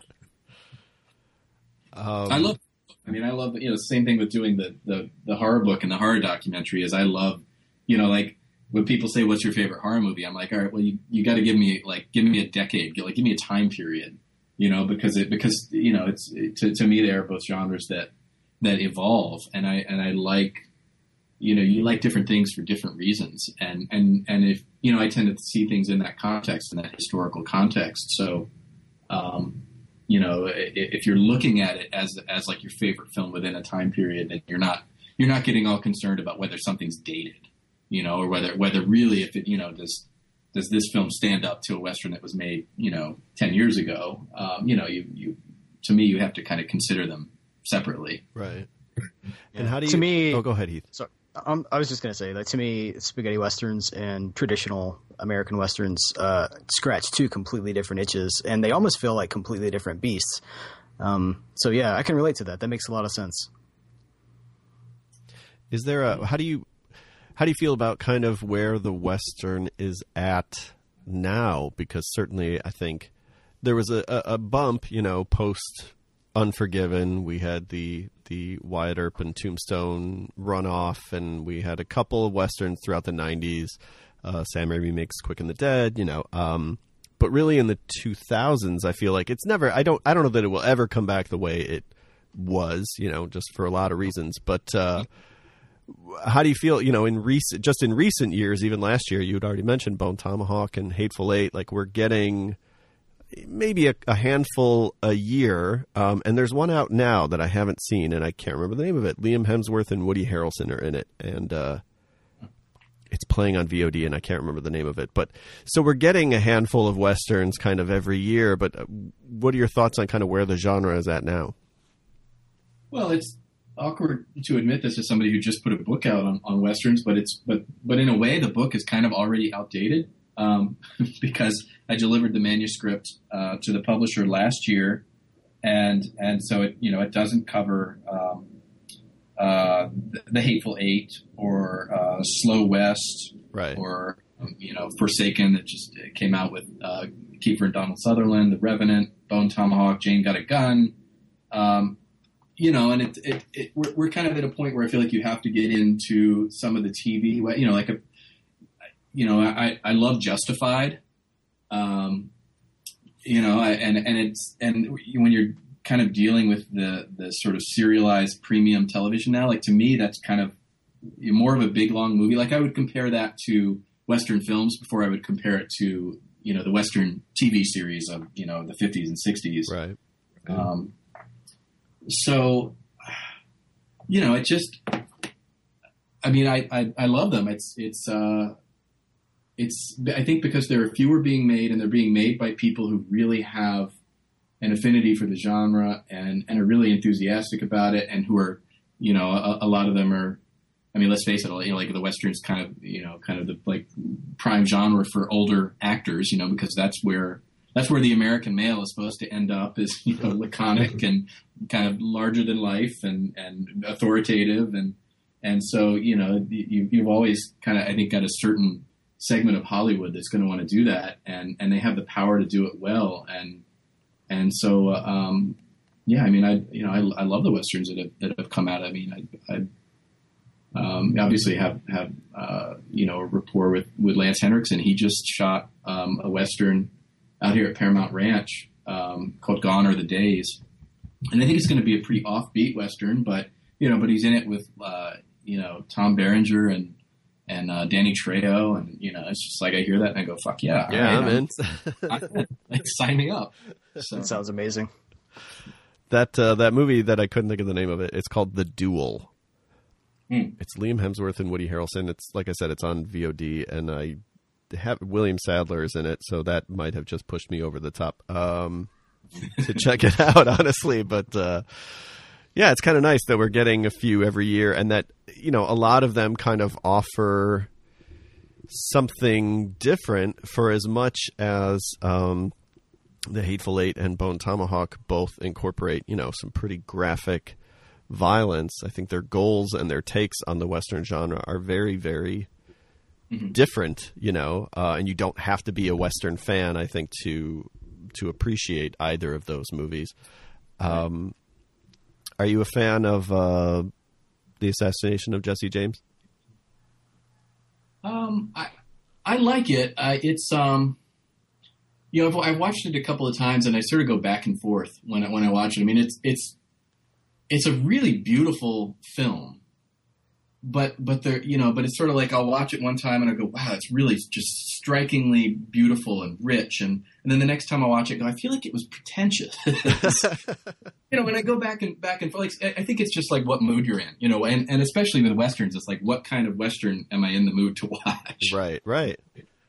um, I love. I mean, I love, you know, same thing with doing the, the, the horror book and the horror documentary is I love, you know, like when people say, what's your favorite horror movie? I'm like, all right, well, you, you got to give me like, give me a decade, like give me a time period, you know, because it, because, you know, it's, it, to, to me, they are both genres that, that evolve. And I, and I like, you know, you like different things for different reasons. And, and, and if, you know, I tend to see things in that context, in that historical context. So, um, you know, if you're looking at it as as like your favorite film within a time period, then you're not you're not getting all concerned about whether something's dated, you know, or whether whether really if it, you know, does does this film stand up to a Western that was made, you know, ten years ago? Um, you know, you you to me you have to kind of consider them separately. Right. Yeah. And how do you? To me, oh, go ahead, Heath. So um, I was just going to say that to me, spaghetti westerns and traditional American westerns uh, scratch two completely different itches, and they almost feel like completely different beasts. Um, so yeah, I can relate to that. That makes a lot of sense. Is there a how do you how do you feel about kind of where the Western is at now? Because certainly, I think there was a, a, a bump, you know, post Unforgiven. We had the the Wyatt Earp and Tombstone runoff, and we had a couple of Westerns throughout the nineties. Uh, Sam Raimi makes Quick and the Dead, you know. Um, but really, in the two thousands, I feel like it's never. I don't. I don't know that it will ever come back the way it was, you know, just for a lot of reasons. But uh, how do you feel? You know, in recent, just in recent years, even last year, you had already mentioned Bone Tomahawk and Hateful Eight. Like we're getting maybe a, a handful a year, um, and there's one out now that I haven't seen, and I can't remember the name of it. Liam Hemsworth and Woody Harrelson are in it, and uh, it's playing on V O D, and I can't remember the name of it. But so we're getting a handful of Westerns kind of every year, but what are your thoughts on kind of where the genre is at now? Well, it's awkward to admit this as somebody who just put a book out on, on Westerns, but it's but but in a way, the book is kind of already outdated um, because I delivered the manuscript uh, to the publisher last year, and and so it you know it doesn't cover um, uh, the, the Hateful Eight or uh, Slow West, right, or um, you know Forsaken that just came out with uh, Kiefer and Donald Sutherland, The Revenant, Bone Tomahawk, Jane Got a Gun. Um, You know, and it, it, it, we're, we're kind of at a point where I feel like you have to get into some of the T V, you know, like, a, you know, I, I love Justified, um, you know, I, and, and it's, and when you're kind of dealing with the, the sort of serialized premium television now, like to me, that's kind of more of a big, long movie. Like I would compare that to Western films before I would compare it to, you know, the Western T V series of, you know, the fifties and sixties. Right. Um, So, you know, it just, I mean, I, I, I love them. It's, it's, uh, it's, I think because there are fewer being made and they're being made by people who really have an affinity for the genre and, and are really enthusiastic about it and who are, you know, a, a lot of them are, I mean, let's face it, you know, like the Western's kind of, you know, kind of the like prime genre for older actors, you know, because that's where, That's where the American male is supposed to end up, is, you know, laconic and kind of larger than life and, and authoritative. And, and so, you know, you, you've always kind of, I think, got a certain segment of Hollywood that's going to want to do that. And, and they have the power to do it well. And, and so, um, yeah, I mean, I you know, I, I love the westerns that have that have come out. I mean, I, I um, obviously have have uh, you know, a rapport with, with Lance Henriksen. He just shot um, a western out here at Paramount Ranch um, called Gone Are the Days, and I think it's going to be a pretty offbeat western, but you know, but he's in it with uh, you know, Tom Berenger and and uh, Danny Trejo, and you know, it's just like I hear that and I go, "Fuck yeah, yeah, right, I'm in." I, like, sign me up. So. That sounds amazing. That uh, that movie that I couldn't think of the name of it. It's called The Duel. Mm. It's Liam Hemsworth and Woody Harrelson. It's like I said, it's on V O D, and I have William Sadler is in it, so that might have just pushed me over the top um, to check it out, honestly. But uh, yeah, it's kind of nice that we're getting a few every year, and that, you know, a lot of them kind of offer something different, for as much as um, The Hateful Eight and Bone Tomahawk both incorporate, you know, some pretty graphic violence. I think their goals and their takes on the Western genre are very, very mm-hmm. different, you know, uh, and you don't have to be a Western fan, I think, to to appreciate either of those movies. Um, are you a fan of uh, The Assassination of Jesse James? Um, I I like it. Uh, it's um, you know, I've, I've watched it a couple of times, and I sort of go back and forth when I, when I watch it. I mean, it's it's it's a really beautiful film, but but there, you know, but it's sort of like I'll watch it one time and I go, wow, it's really just strikingly beautiful and rich, and and then the next time I watch it, I go, I feel like it was pretentious. You know, when I go back and back and forth, like, I think it's just like what mood you're in, you know, and, and especially with Westerns, it's like, what kind of Western am I in the mood to watch? Right, right.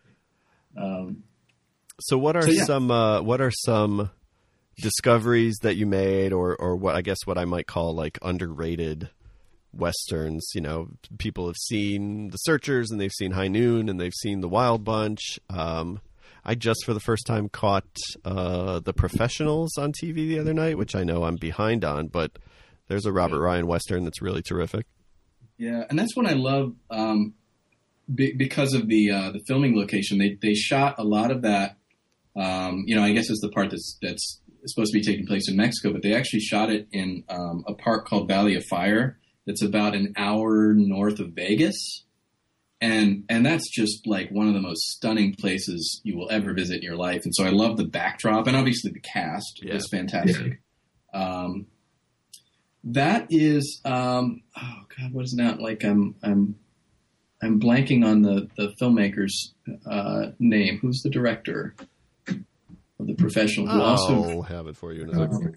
Um, so what are so, yeah. some, uh, what are some discoveries that you made, or, or what, I guess what I might call like underrated Westerns? You know, people have seen The Searchers and they've seen High Noon and they've seen The Wild Bunch. Um, I just for the first time caught uh, The Professionals on T V the other night, which I know I'm behind on, but there's a Robert Ryan Western that's really terrific. Yeah, and that's one I love um, be, because of the uh, the filming location. They they shot a lot of that. Um, you know, I guess it's the part that's that's supposed to be taking place in Mexico, but they actually shot it in um, a park called Valley of Fire. That's about an hour north of Vegas. And and that's just like one of the most stunning places you will ever visit in your life. And so I love the backdrop, and obviously the cast yeah. is fantastic. Um, that is, um, oh God, what is it now? Like I'm I'm I'm blanking on the the filmmaker's uh, name. Who's the director of The Professional? Who oh, also have it for you in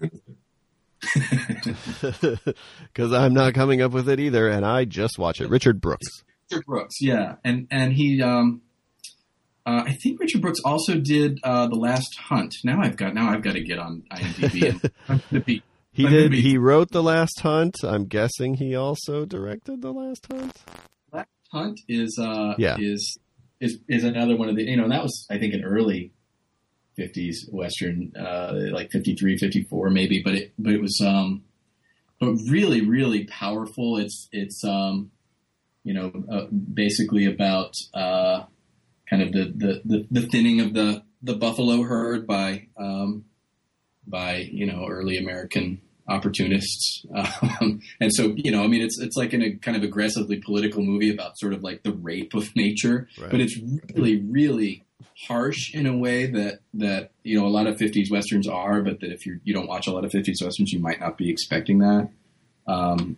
a second. Because I'm not coming up with it either, and I just watch it. Richard Brooks. Richard Brooks, yeah, and and he, um, uh, I think Richard Brooks also did uh, The Last Hunt. Now I've got now I've got to get on IMDb. And be, he I'm did. Be, he wrote The Last Hunt. I'm guessing he also directed The Last Hunt. Last Hunt is uh, yeah. is is is another one of the, you know, and that was I think an early fifties Western, uh, like fifty-three, fifty-four maybe, but it but it was um, but really really powerful. It's it's um. you know, uh, basically about uh, kind of the, the, the, the thinning of the, the buffalo herd by, um, by, you know, early American opportunists. Um, and so, you know, I mean, it's it's like in a kind of aggressively political movie about sort of like the rape of nature, right. But it's really, really harsh in a way that, that, you know, a lot of fifties Westerns are, but that if you you don't watch a lot of fifties Westerns, you might not be expecting that. Um,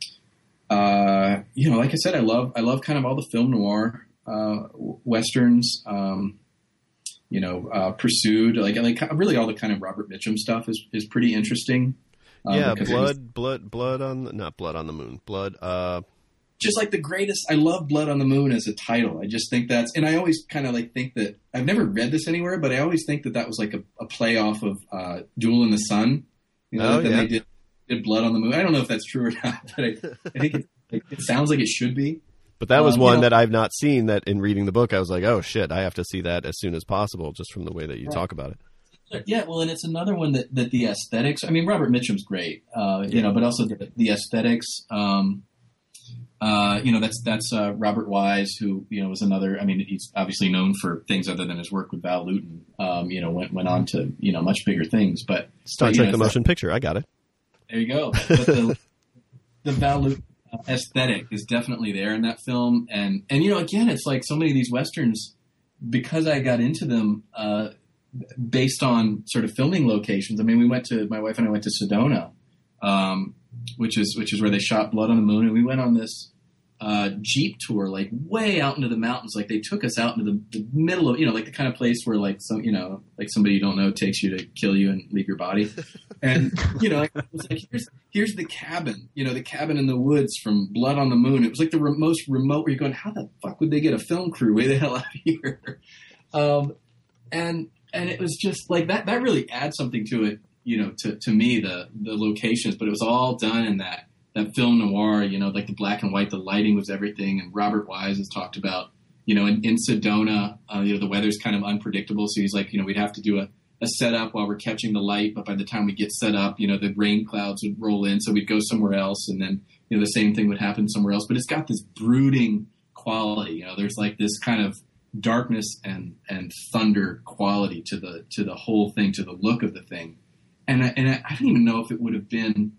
Uh, you know, like I said, I love I love kind of all the film noir uh, westerns. Um, you know, uh, Pursued, like like really all the kind of Robert Mitchum stuff is, is pretty interesting. Um, yeah, blood, was, blood, blood on the, not blood on the moon, blood. Uh... Just like the greatest. I love Blood on the Moon as a title. I just think that's, and I always kind of like think that I've never read this anywhere, but I always think that that was like a, a play off of uh, Duel in the Sun. You know, oh, that yeah. they did. Did Blood on the Moon. I don't know if that's true or not, but I, I think it, it sounds like it should be. But that was um, one you know, that I've not seen, that in reading the book, I was like, oh, shit, I have to see that as soon as possible, just from the way that you right. talk about it. Yeah, well, and it's another one that, that the aesthetics, I mean, Robert Mitchum's great, uh, you yeah. know, but also the, the aesthetics, um, Uh, you know, that's that's uh, Robert Wise, who you know was another. I mean, he's obviously known for things other than his work with Val Lewton. Um, you know, went went on to you know much bigger things. But Star but, Trek: know, The Motion Picture. I got it. There you go. But the, the Val Lewton aesthetic is definitely there in that film, and and you know, again, it's like so many of these westerns, because I got into them uh, based on sort of filming locations. I mean, we went to my wife and I went to Sedona. Um, which is which is where they shot Blood on the Moon, and we went on this uh, Jeep tour, like way out into the mountains. Like they took us out into the, the middle of, you know, like the kind of place where like some, you know, like somebody you don't know takes you to kill you and leave your body. And you know, like, it was like here's here's the cabin, you know, the cabin in the woods from Blood on the Moon. It was like the re- most remote where you're going, how the fuck would they get a film crew way the hell out of here? Um, and and it was just like that. That really adds something to it. You know, to, to me, the, the locations, but it was all done in that, that film noir, you know, like the black and white, the lighting was everything. And Robert Wise has talked about, you know, in, in Sedona, uh, you know, the weather's kind of unpredictable. So he's like, you know, we'd have to do a, a setup while we're catching the light. But by the time we get set up, you know, the rain clouds would roll in. So we'd go somewhere else. And then, you know, the same thing would happen somewhere else. But it's got this brooding quality. You know, there's like this kind of darkness and, and thunder quality to the, to the whole thing, to the look of the thing. And I, and I don't even know if it would have been,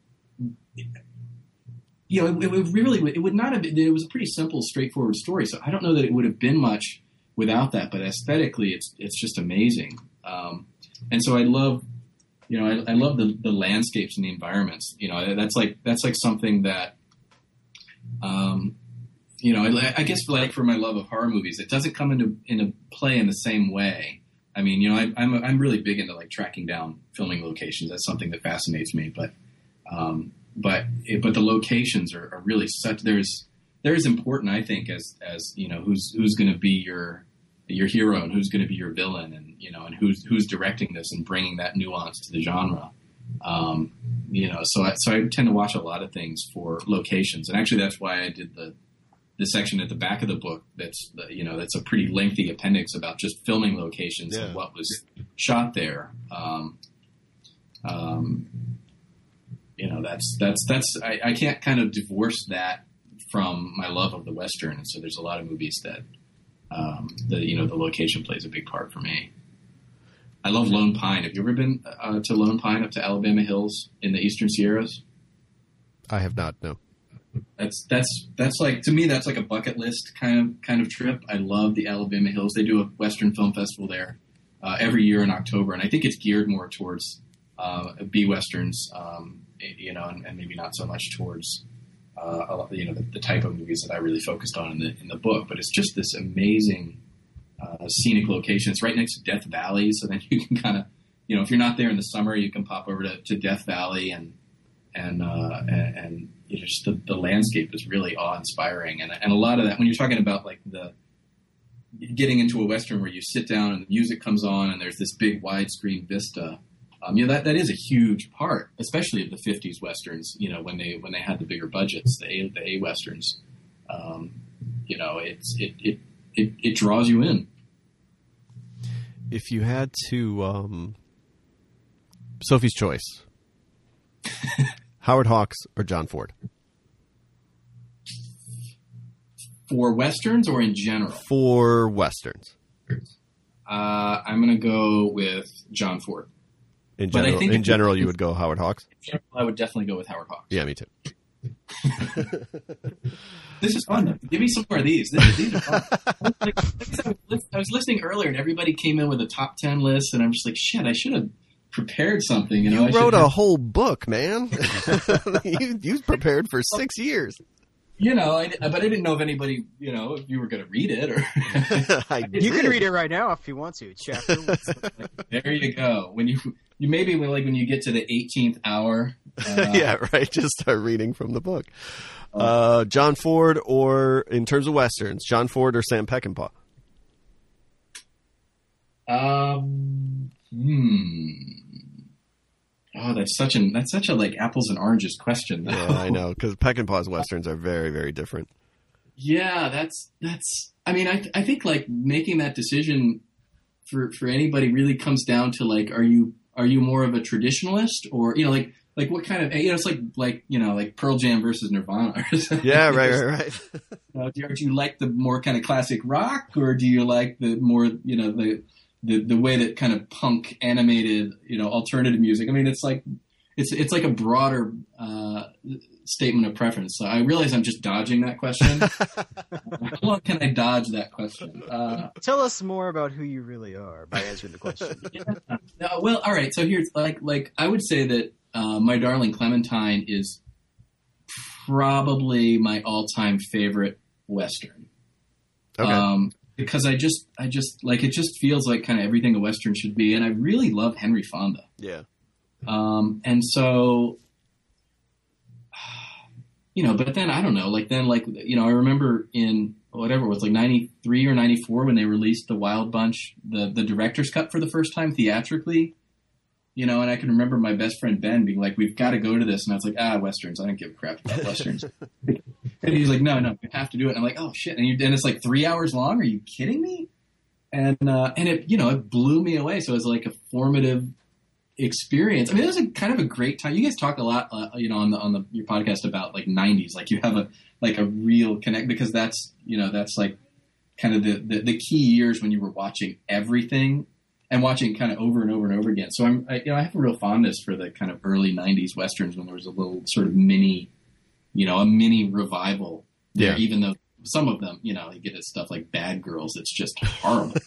you know, it, it would really, it would not have been, it was a pretty simple, straightforward story. So I don't know that it would have been much without that, but aesthetically it's, it's just amazing. Um, and so I love, you know, I, I love the, the landscapes and the environments, you know, that's like, that's like something that, um, you know, I, I guess like for my love of horror movies, it doesn't come into, into play in the same way. I mean, you know, I, I'm I'm really big into like tracking down filming locations. That's something that fascinates me. But um, but it, but the locations are, are really such. There's they're as important, I think, as as you know, who's who's going to be your your hero and who's going to be your villain, and you know, and who's who's directing this and bringing that nuance to the genre. Um, you know, so I, so I tend to watch a lot of things for locations, and actually, that's why I did the. the section at the back of the book that's, you know, that's a pretty lengthy appendix about just filming locations yeah. and what was shot there. Um, um, you know, that's, that's, that's, I, I can't kind of divorce that from my love of the Western. And so there's a lot of movies that, um, the, you know, the location plays a big part for me. I love Lone Pine. Have you ever been uh, to Lone Pine up to Alabama Hills in the Eastern Sierras? I have not, no. That's that's that's like to me that's like a bucket list kind of kind of trip. I love the Alabama Hills. They do a Western Film Festival there uh, every year in October, and I think it's geared more towards uh, B westerns, um, you know, and, and maybe not so much towards uh, you know the, the type of movies that I really focused on in the in the book. But it's just this amazing uh, scenic location. It's right next to Death Valley, so then you can kind of you know if you're not there in the summer, you can pop over to, to Death Valley and and uh, and, and you know, just the, the landscape is really awe-inspiring. And, and a lot of that, when you're talking about like the getting into a Western where you sit down and the music comes on and there's this big widescreen vista, um, you know, that, that is a huge part, especially of the fifties Westerns, you know, when they, when they had the bigger budgets, the A, the A Westerns, um, you know, it's, it, it, it, it draws you in. If you had to, um, Sophie's choice, Howard Hawks or John Ford? For Westerns or in general? For Westerns. Uh, I'm going to go with John Ford. In general, I think in general you would go Howard Hawks? In general, I would definitely go with Howard Hawks. Yeah, me too. This is fun, though. Give me some more of these. These, these are fun. Like, I was listening earlier, and everybody came in with a top ten list, and I'm just like, shit, I should have prepared something. You, know, you wrote a have... whole book, man. you, you prepared for six years. You know, I, but I didn't know if anybody, you know, if you were going to read it. Or I you can read it right now if you want to. Chapter. There you go. When you, you maybe when, like when you get to the eighteenth hour. Uh, yeah, right. Just start reading from the book. Uh, John Ford, or in terms of Westerns, John Ford or Sam Peckinpah? Um. Hmm. Oh, that's such an that's such a like apples and oranges question. Though. Yeah, I know, because Peckinpah's Westerns are very, very different. Yeah, that's that's. I mean, I I think like making that decision for for anybody really comes down to like, are you are you more of a traditionalist, or you know, like like what kind of, you know, it's like, like, you know, like Pearl Jam versus Nirvana or something. Yeah, right, right, right. Uh, do, you, do you like the more kind of classic rock, or do you like the more, you know, the, the, the way that kind of punk animated, you know, alternative music? I mean, it's like, it's, it's like a broader, uh, statement of preference. So I realize I'm just dodging that question. How long can I dodge that question? Uh, Tell us more about who you really are by answering the question. yeah. No, well, all right. So here's like, like I would say that uh, My Darling Clementine is probably my all-time favorite Western. Okay. Um, because I just, I just like, it just feels like kind of everything a Western should be. And I really love Henry Fonda. Yeah. Um, and so, you know, but then I don't know, like then, like, you know, I remember in whatever it was, like ninety-three or ninety-four when they released the Wild Bunch, the, the director's cut for the first time theatrically, you know, and I can remember my best friend Ben being like, we've got to go to this. And I was like, ah, Westerns. I don't give a crap about Westerns. And he's like, no, no, we have to do it. And I'm like, oh shit. And, you, and it's like three hours long. Are you kidding me? And, uh, and it, you know, it blew me away. So it was like a formative experience. I mean, it was a kind of a great time. You guys talk a lot, uh, you know, on the on the your podcast about like nineties. Like you have a like a real connect, because that's, you know, that's like kind of the, the the key years when you were watching everything and watching kind of over and over and over again. So I'm, I, you know, I have a real fondness for the kind of early nineties Westerns when there was a little sort of mini, you know, a mini revival. Yeah. There, even though some of them, you know, you get at stuff like Bad Girls, it's just horrible.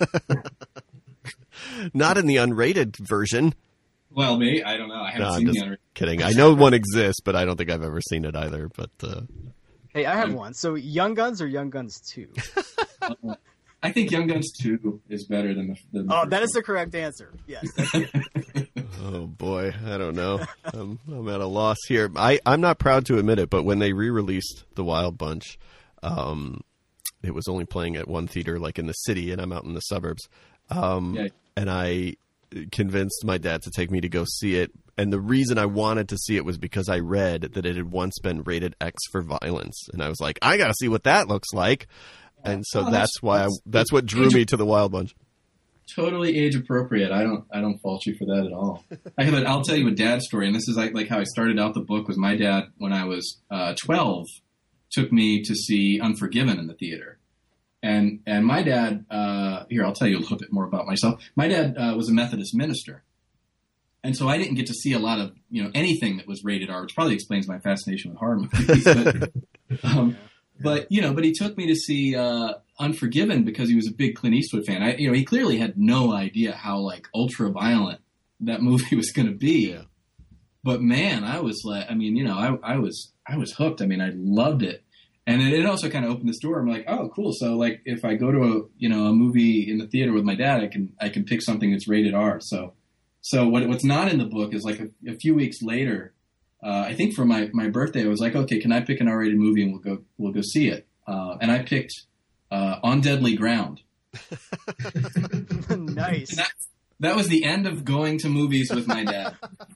Not in the unrated version. Well, me, I don't know. I haven't No, seen I'm the just other. kidding. I know one exists, but I don't think I've ever seen it either. But uh... Hey, I have one. So Young Guns or Young Guns two? I think Young Guns two is better than the. Than the Oh, first that is one. the correct answer. Yes. That's it. oh boy, I don't know. I'm, I'm at a loss here. I I'm not proud to admit it, but when they re-released The Wild Bunch, um, it was only playing at one theater, like in the city, and I'm out in the suburbs. Um, Yeah. and I convinced my dad to take me to go see it. And the reason I wanted to see it was because I read that it had once been rated X for violence. And I was like, I got to see what that looks like. And so Oh, that's, that's- why that's- I, that's what drew me to The Wild Bunch. Totally age appropriate. I don't. I don't fault you for that at all. I have. A, I'll tell you a dad story, and this is like like how I started out the book. Was my dad when I was uh, twelve took me to see Unforgiven in the theater, and and my dad. Uh, here, I'll tell you a little bit more about myself. My dad uh, was a Methodist minister, and so I didn't get to see a lot of you know anything that was rated R, which probably explains my fascination with horror movies. But, um, but you know, but he took me to see uh, Unforgiven because he was a big Clint Eastwood fan. I, you know, he clearly had no idea how like ultra violent that movie was going to be. Yeah. But man, I was like, I mean, you know, I, I was, I was hooked. I mean, I loved it, and it, it also kind of opened this door. I'm like, oh, cool. So like, if I go to a, you know, a movie in the theater with my dad, I can, I can pick something that's rated R. So, so what, what's not in the book is like a, a few weeks later. Uh, I think for my, my birthday, I was like, okay, can I pick an R-rated movie and we'll go we'll go see it? Uh, and I picked uh, On Deadly Ground. Nice. That, that was the end of going to movies with my dad.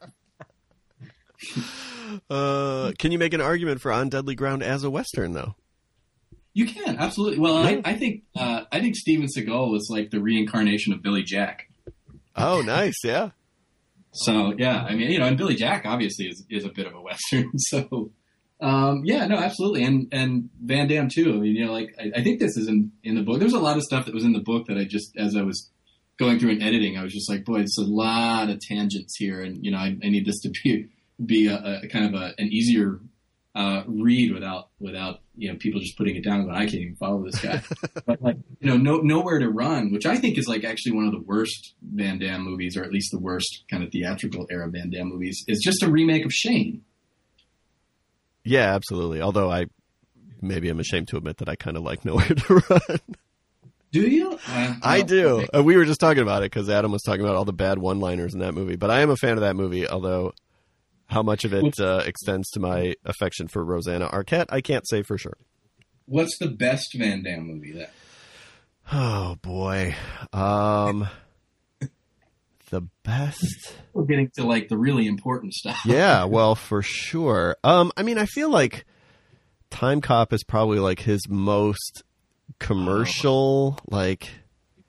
Uh, can you make an argument for On Deadly Ground as a Western, though? You can, absolutely. Well, I, I think uh, I think Steven Seagal was like the reincarnation of Billy Jack. Oh, nice, yeah. So yeah, I mean, you know, and Billy Jack obviously is, is a bit of a Western. So um, yeah, no, absolutely. And and Van Damme too. I mean, you know, like I, I think this is in, in the book. There's a lot of stuff that was in the book that I just, as I was going through and editing, I was just like, boy, it's a lot of tangents here. And, you know, I, I need this to be, be a, a kind of a, an easier uh, read without, without, you know, people just putting it down and going, I can't even follow this guy. But like, you know, no, Nowhere to Run, which I think is like actually one of the worst Van Damme movies, or at least the worst kind of theatrical era Van Damme movies, is just a remake of Shane. Yeah, absolutely. Although I maybe I'm ashamed to admit that I kind of like Nowhere to Run. Do you? Uh, I well, do. okay. Uh, we were just talking about it because Adam was talking about all the bad one-liners in that movie. But I am a fan of that movie, although how much of it uh, extends to my affection for Rosanna Arquette, I can't say for sure. What's the best Van Damme movie then? Oh, boy. Um, the best... We're getting to like the really important stuff. Yeah, well, for sure. Um, I mean, I feel like Time Cop is probably like his most commercial, like,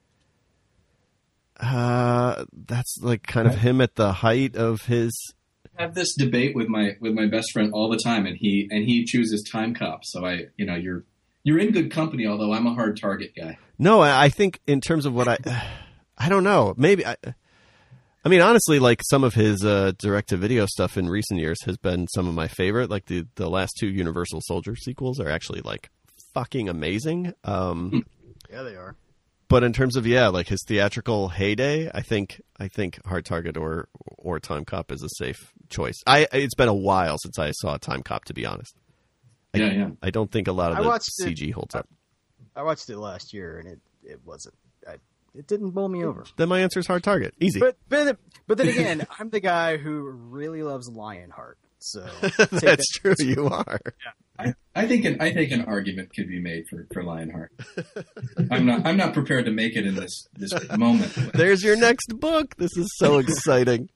uh, that's like kind of him at the height of his have this debate with my with my best friend all the time, and he and he chooses Time Cop. So I, you know, you're you're in good company. Although I'm a hard target guy. No, I I think in terms of what I, I don't know. Maybe I, I mean, honestly, like some of his uh, direct-to-video stuff in recent years has been some of my favorite. Like the the last two Universal Soldier sequels are actually like fucking amazing. Um, yeah, they are. But in terms of yeah, like his theatrical heyday, I think I think Hard Target or or Time Cop is a safe choice. I it's been a while since I saw Time Cop, to be honest. I, yeah, yeah. I don't think a lot of I the watched C G it, holds up. I watched it last year, and it, it wasn't. I, it didn't bowl me over. Then my answer is Hard Target. Easy. But but, but then again, I'm the guy who really loves Lionheart. So that's that. true. You are. I, I think an I think an argument could be made for, for Lionheart. I'm not I'm not prepared to make it in this this moment. There's your next book. This is so exciting.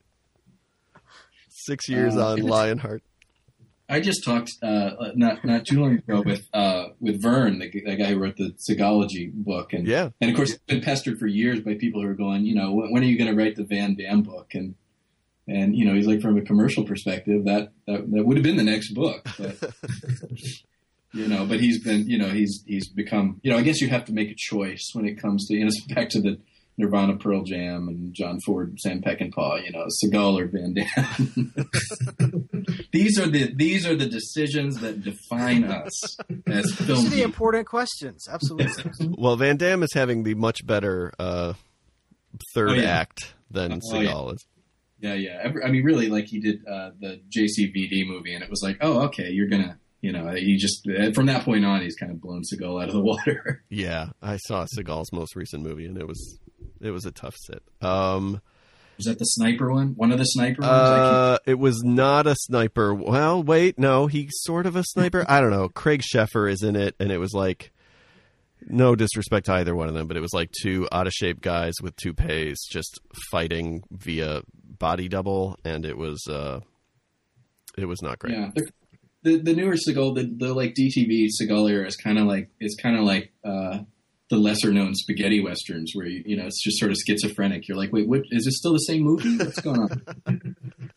Six years Uh, on Lionheart. I just talked uh, not not too long ago with uh, with Vern, the, the guy who wrote the Segology book, and Yeah. and of course been pestered for years by people who are going, you know, when, when are you going to write the Van Damme book? And and you know, he's like, from a commercial perspective, that that, that would have been the next book, but you know, but he's been, you know, he's he's become, you know, I guess you have to make a choice when it comes to, you know, back to the Nirvana, Pearl Jam, and John Ford, Sam Peckinpah, you know, Seagal or Van Damme. These are the these are the decisions that define us as film. These are the geeks. important questions. Absolutely. Well, Van Damme is having the much better uh, third Oh, yeah. act than Oh, Seagal yeah. is. Yeah, yeah. Every, I mean, really, like he did uh, the J C V D movie, and it was like, oh, okay, you're gonna, you know, he just from that point on, he's kind of blown Seagal out of the water. Yeah, I saw Seagal's most recent movie, and it was it was a tough sit. Um, Was that the sniper one? One of the sniper ones? uh, it was not a sniper. Well, wait, no, he's sort of a sniper. I don't know. Craig Sheffer is in it, and it was like, no disrespect to either one of them, but it was like two out of shape guys with toupees just fighting via body double, and it was uh, it was not great. Yeah, the the newer Seagal, the, the like D T V Seagal era is kind of like it's kind of like uh, the lesser known spaghetti westerns where you, you know it's just sort of schizophrenic. You're like, wait, what is this still the same movie? What's going on?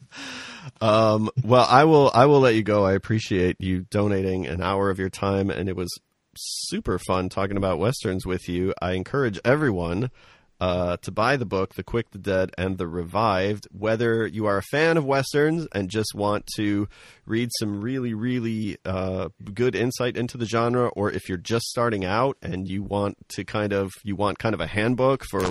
Um, well, I will I will let you go. I appreciate you donating an hour of your time, and it was super fun talking about westerns with you. I encourage everyone uh, to buy the book, The Quick, the Dead, and the Revived. Whether you are a fan of westerns and just want to read some really, really uh, good insight into the genre, or if you're just starting out and you want to kind of you want kind of a handbook for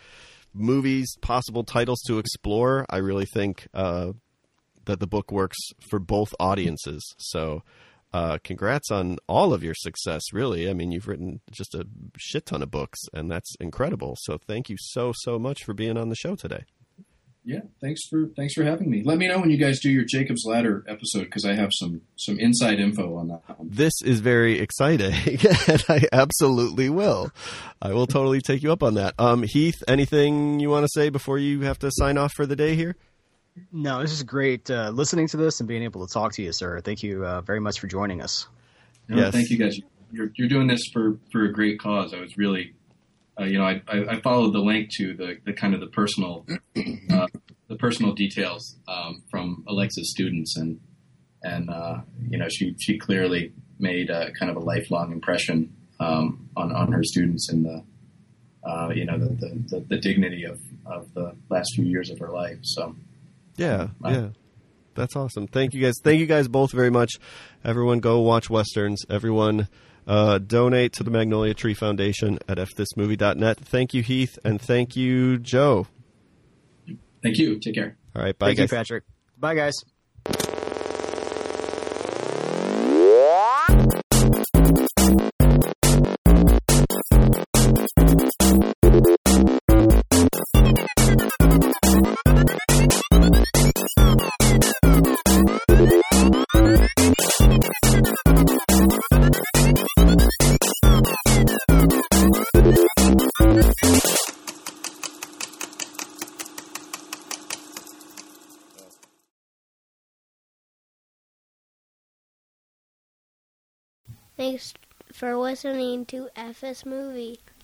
movies, possible titles to explore, I really think uh, that the book works for both audiences. So. Uh, congrats on all of your success, really. I mean, you've written just a shit ton of books, and that's incredible. So thank you so, so much for being on the show today. Yeah, thanks for thanks for having me. Let me know when you guys do your Jacob's Ladder episode, because I have some some inside info on that one. This is very exciting, and I absolutely will. I will totally take you up on that. Um, Heath, anything you want to say before you have to sign off for the day here? No, this is great uh, listening to this and being able to talk to you, sir. Thank you uh, very much for joining us. No, Yes. Thank you guys. You're you're doing this for, for a great cause. I was really, uh, you know, I, I I followed the link to the, the kind of the personal uh, the personal details um, from Alexa's students, and and uh, you know she she clearly made a, kind of a lifelong impression um, on on her students, and the uh, you know the, the, the, the dignity of, of the last few years of her life. So. Yeah, Wow. yeah. That's awesome. Thank you guys. Thank you guys both very much. Everyone go watch Westerns. Everyone uh, donate to the Magnolia Tree Foundation at f this movie dot net. Thank you, Heath, and thank you, Joe. Thank you. Take care. All right, bye, Thank guys. you, Patrick. Bye, guys. Thanks for listening to F S Movie.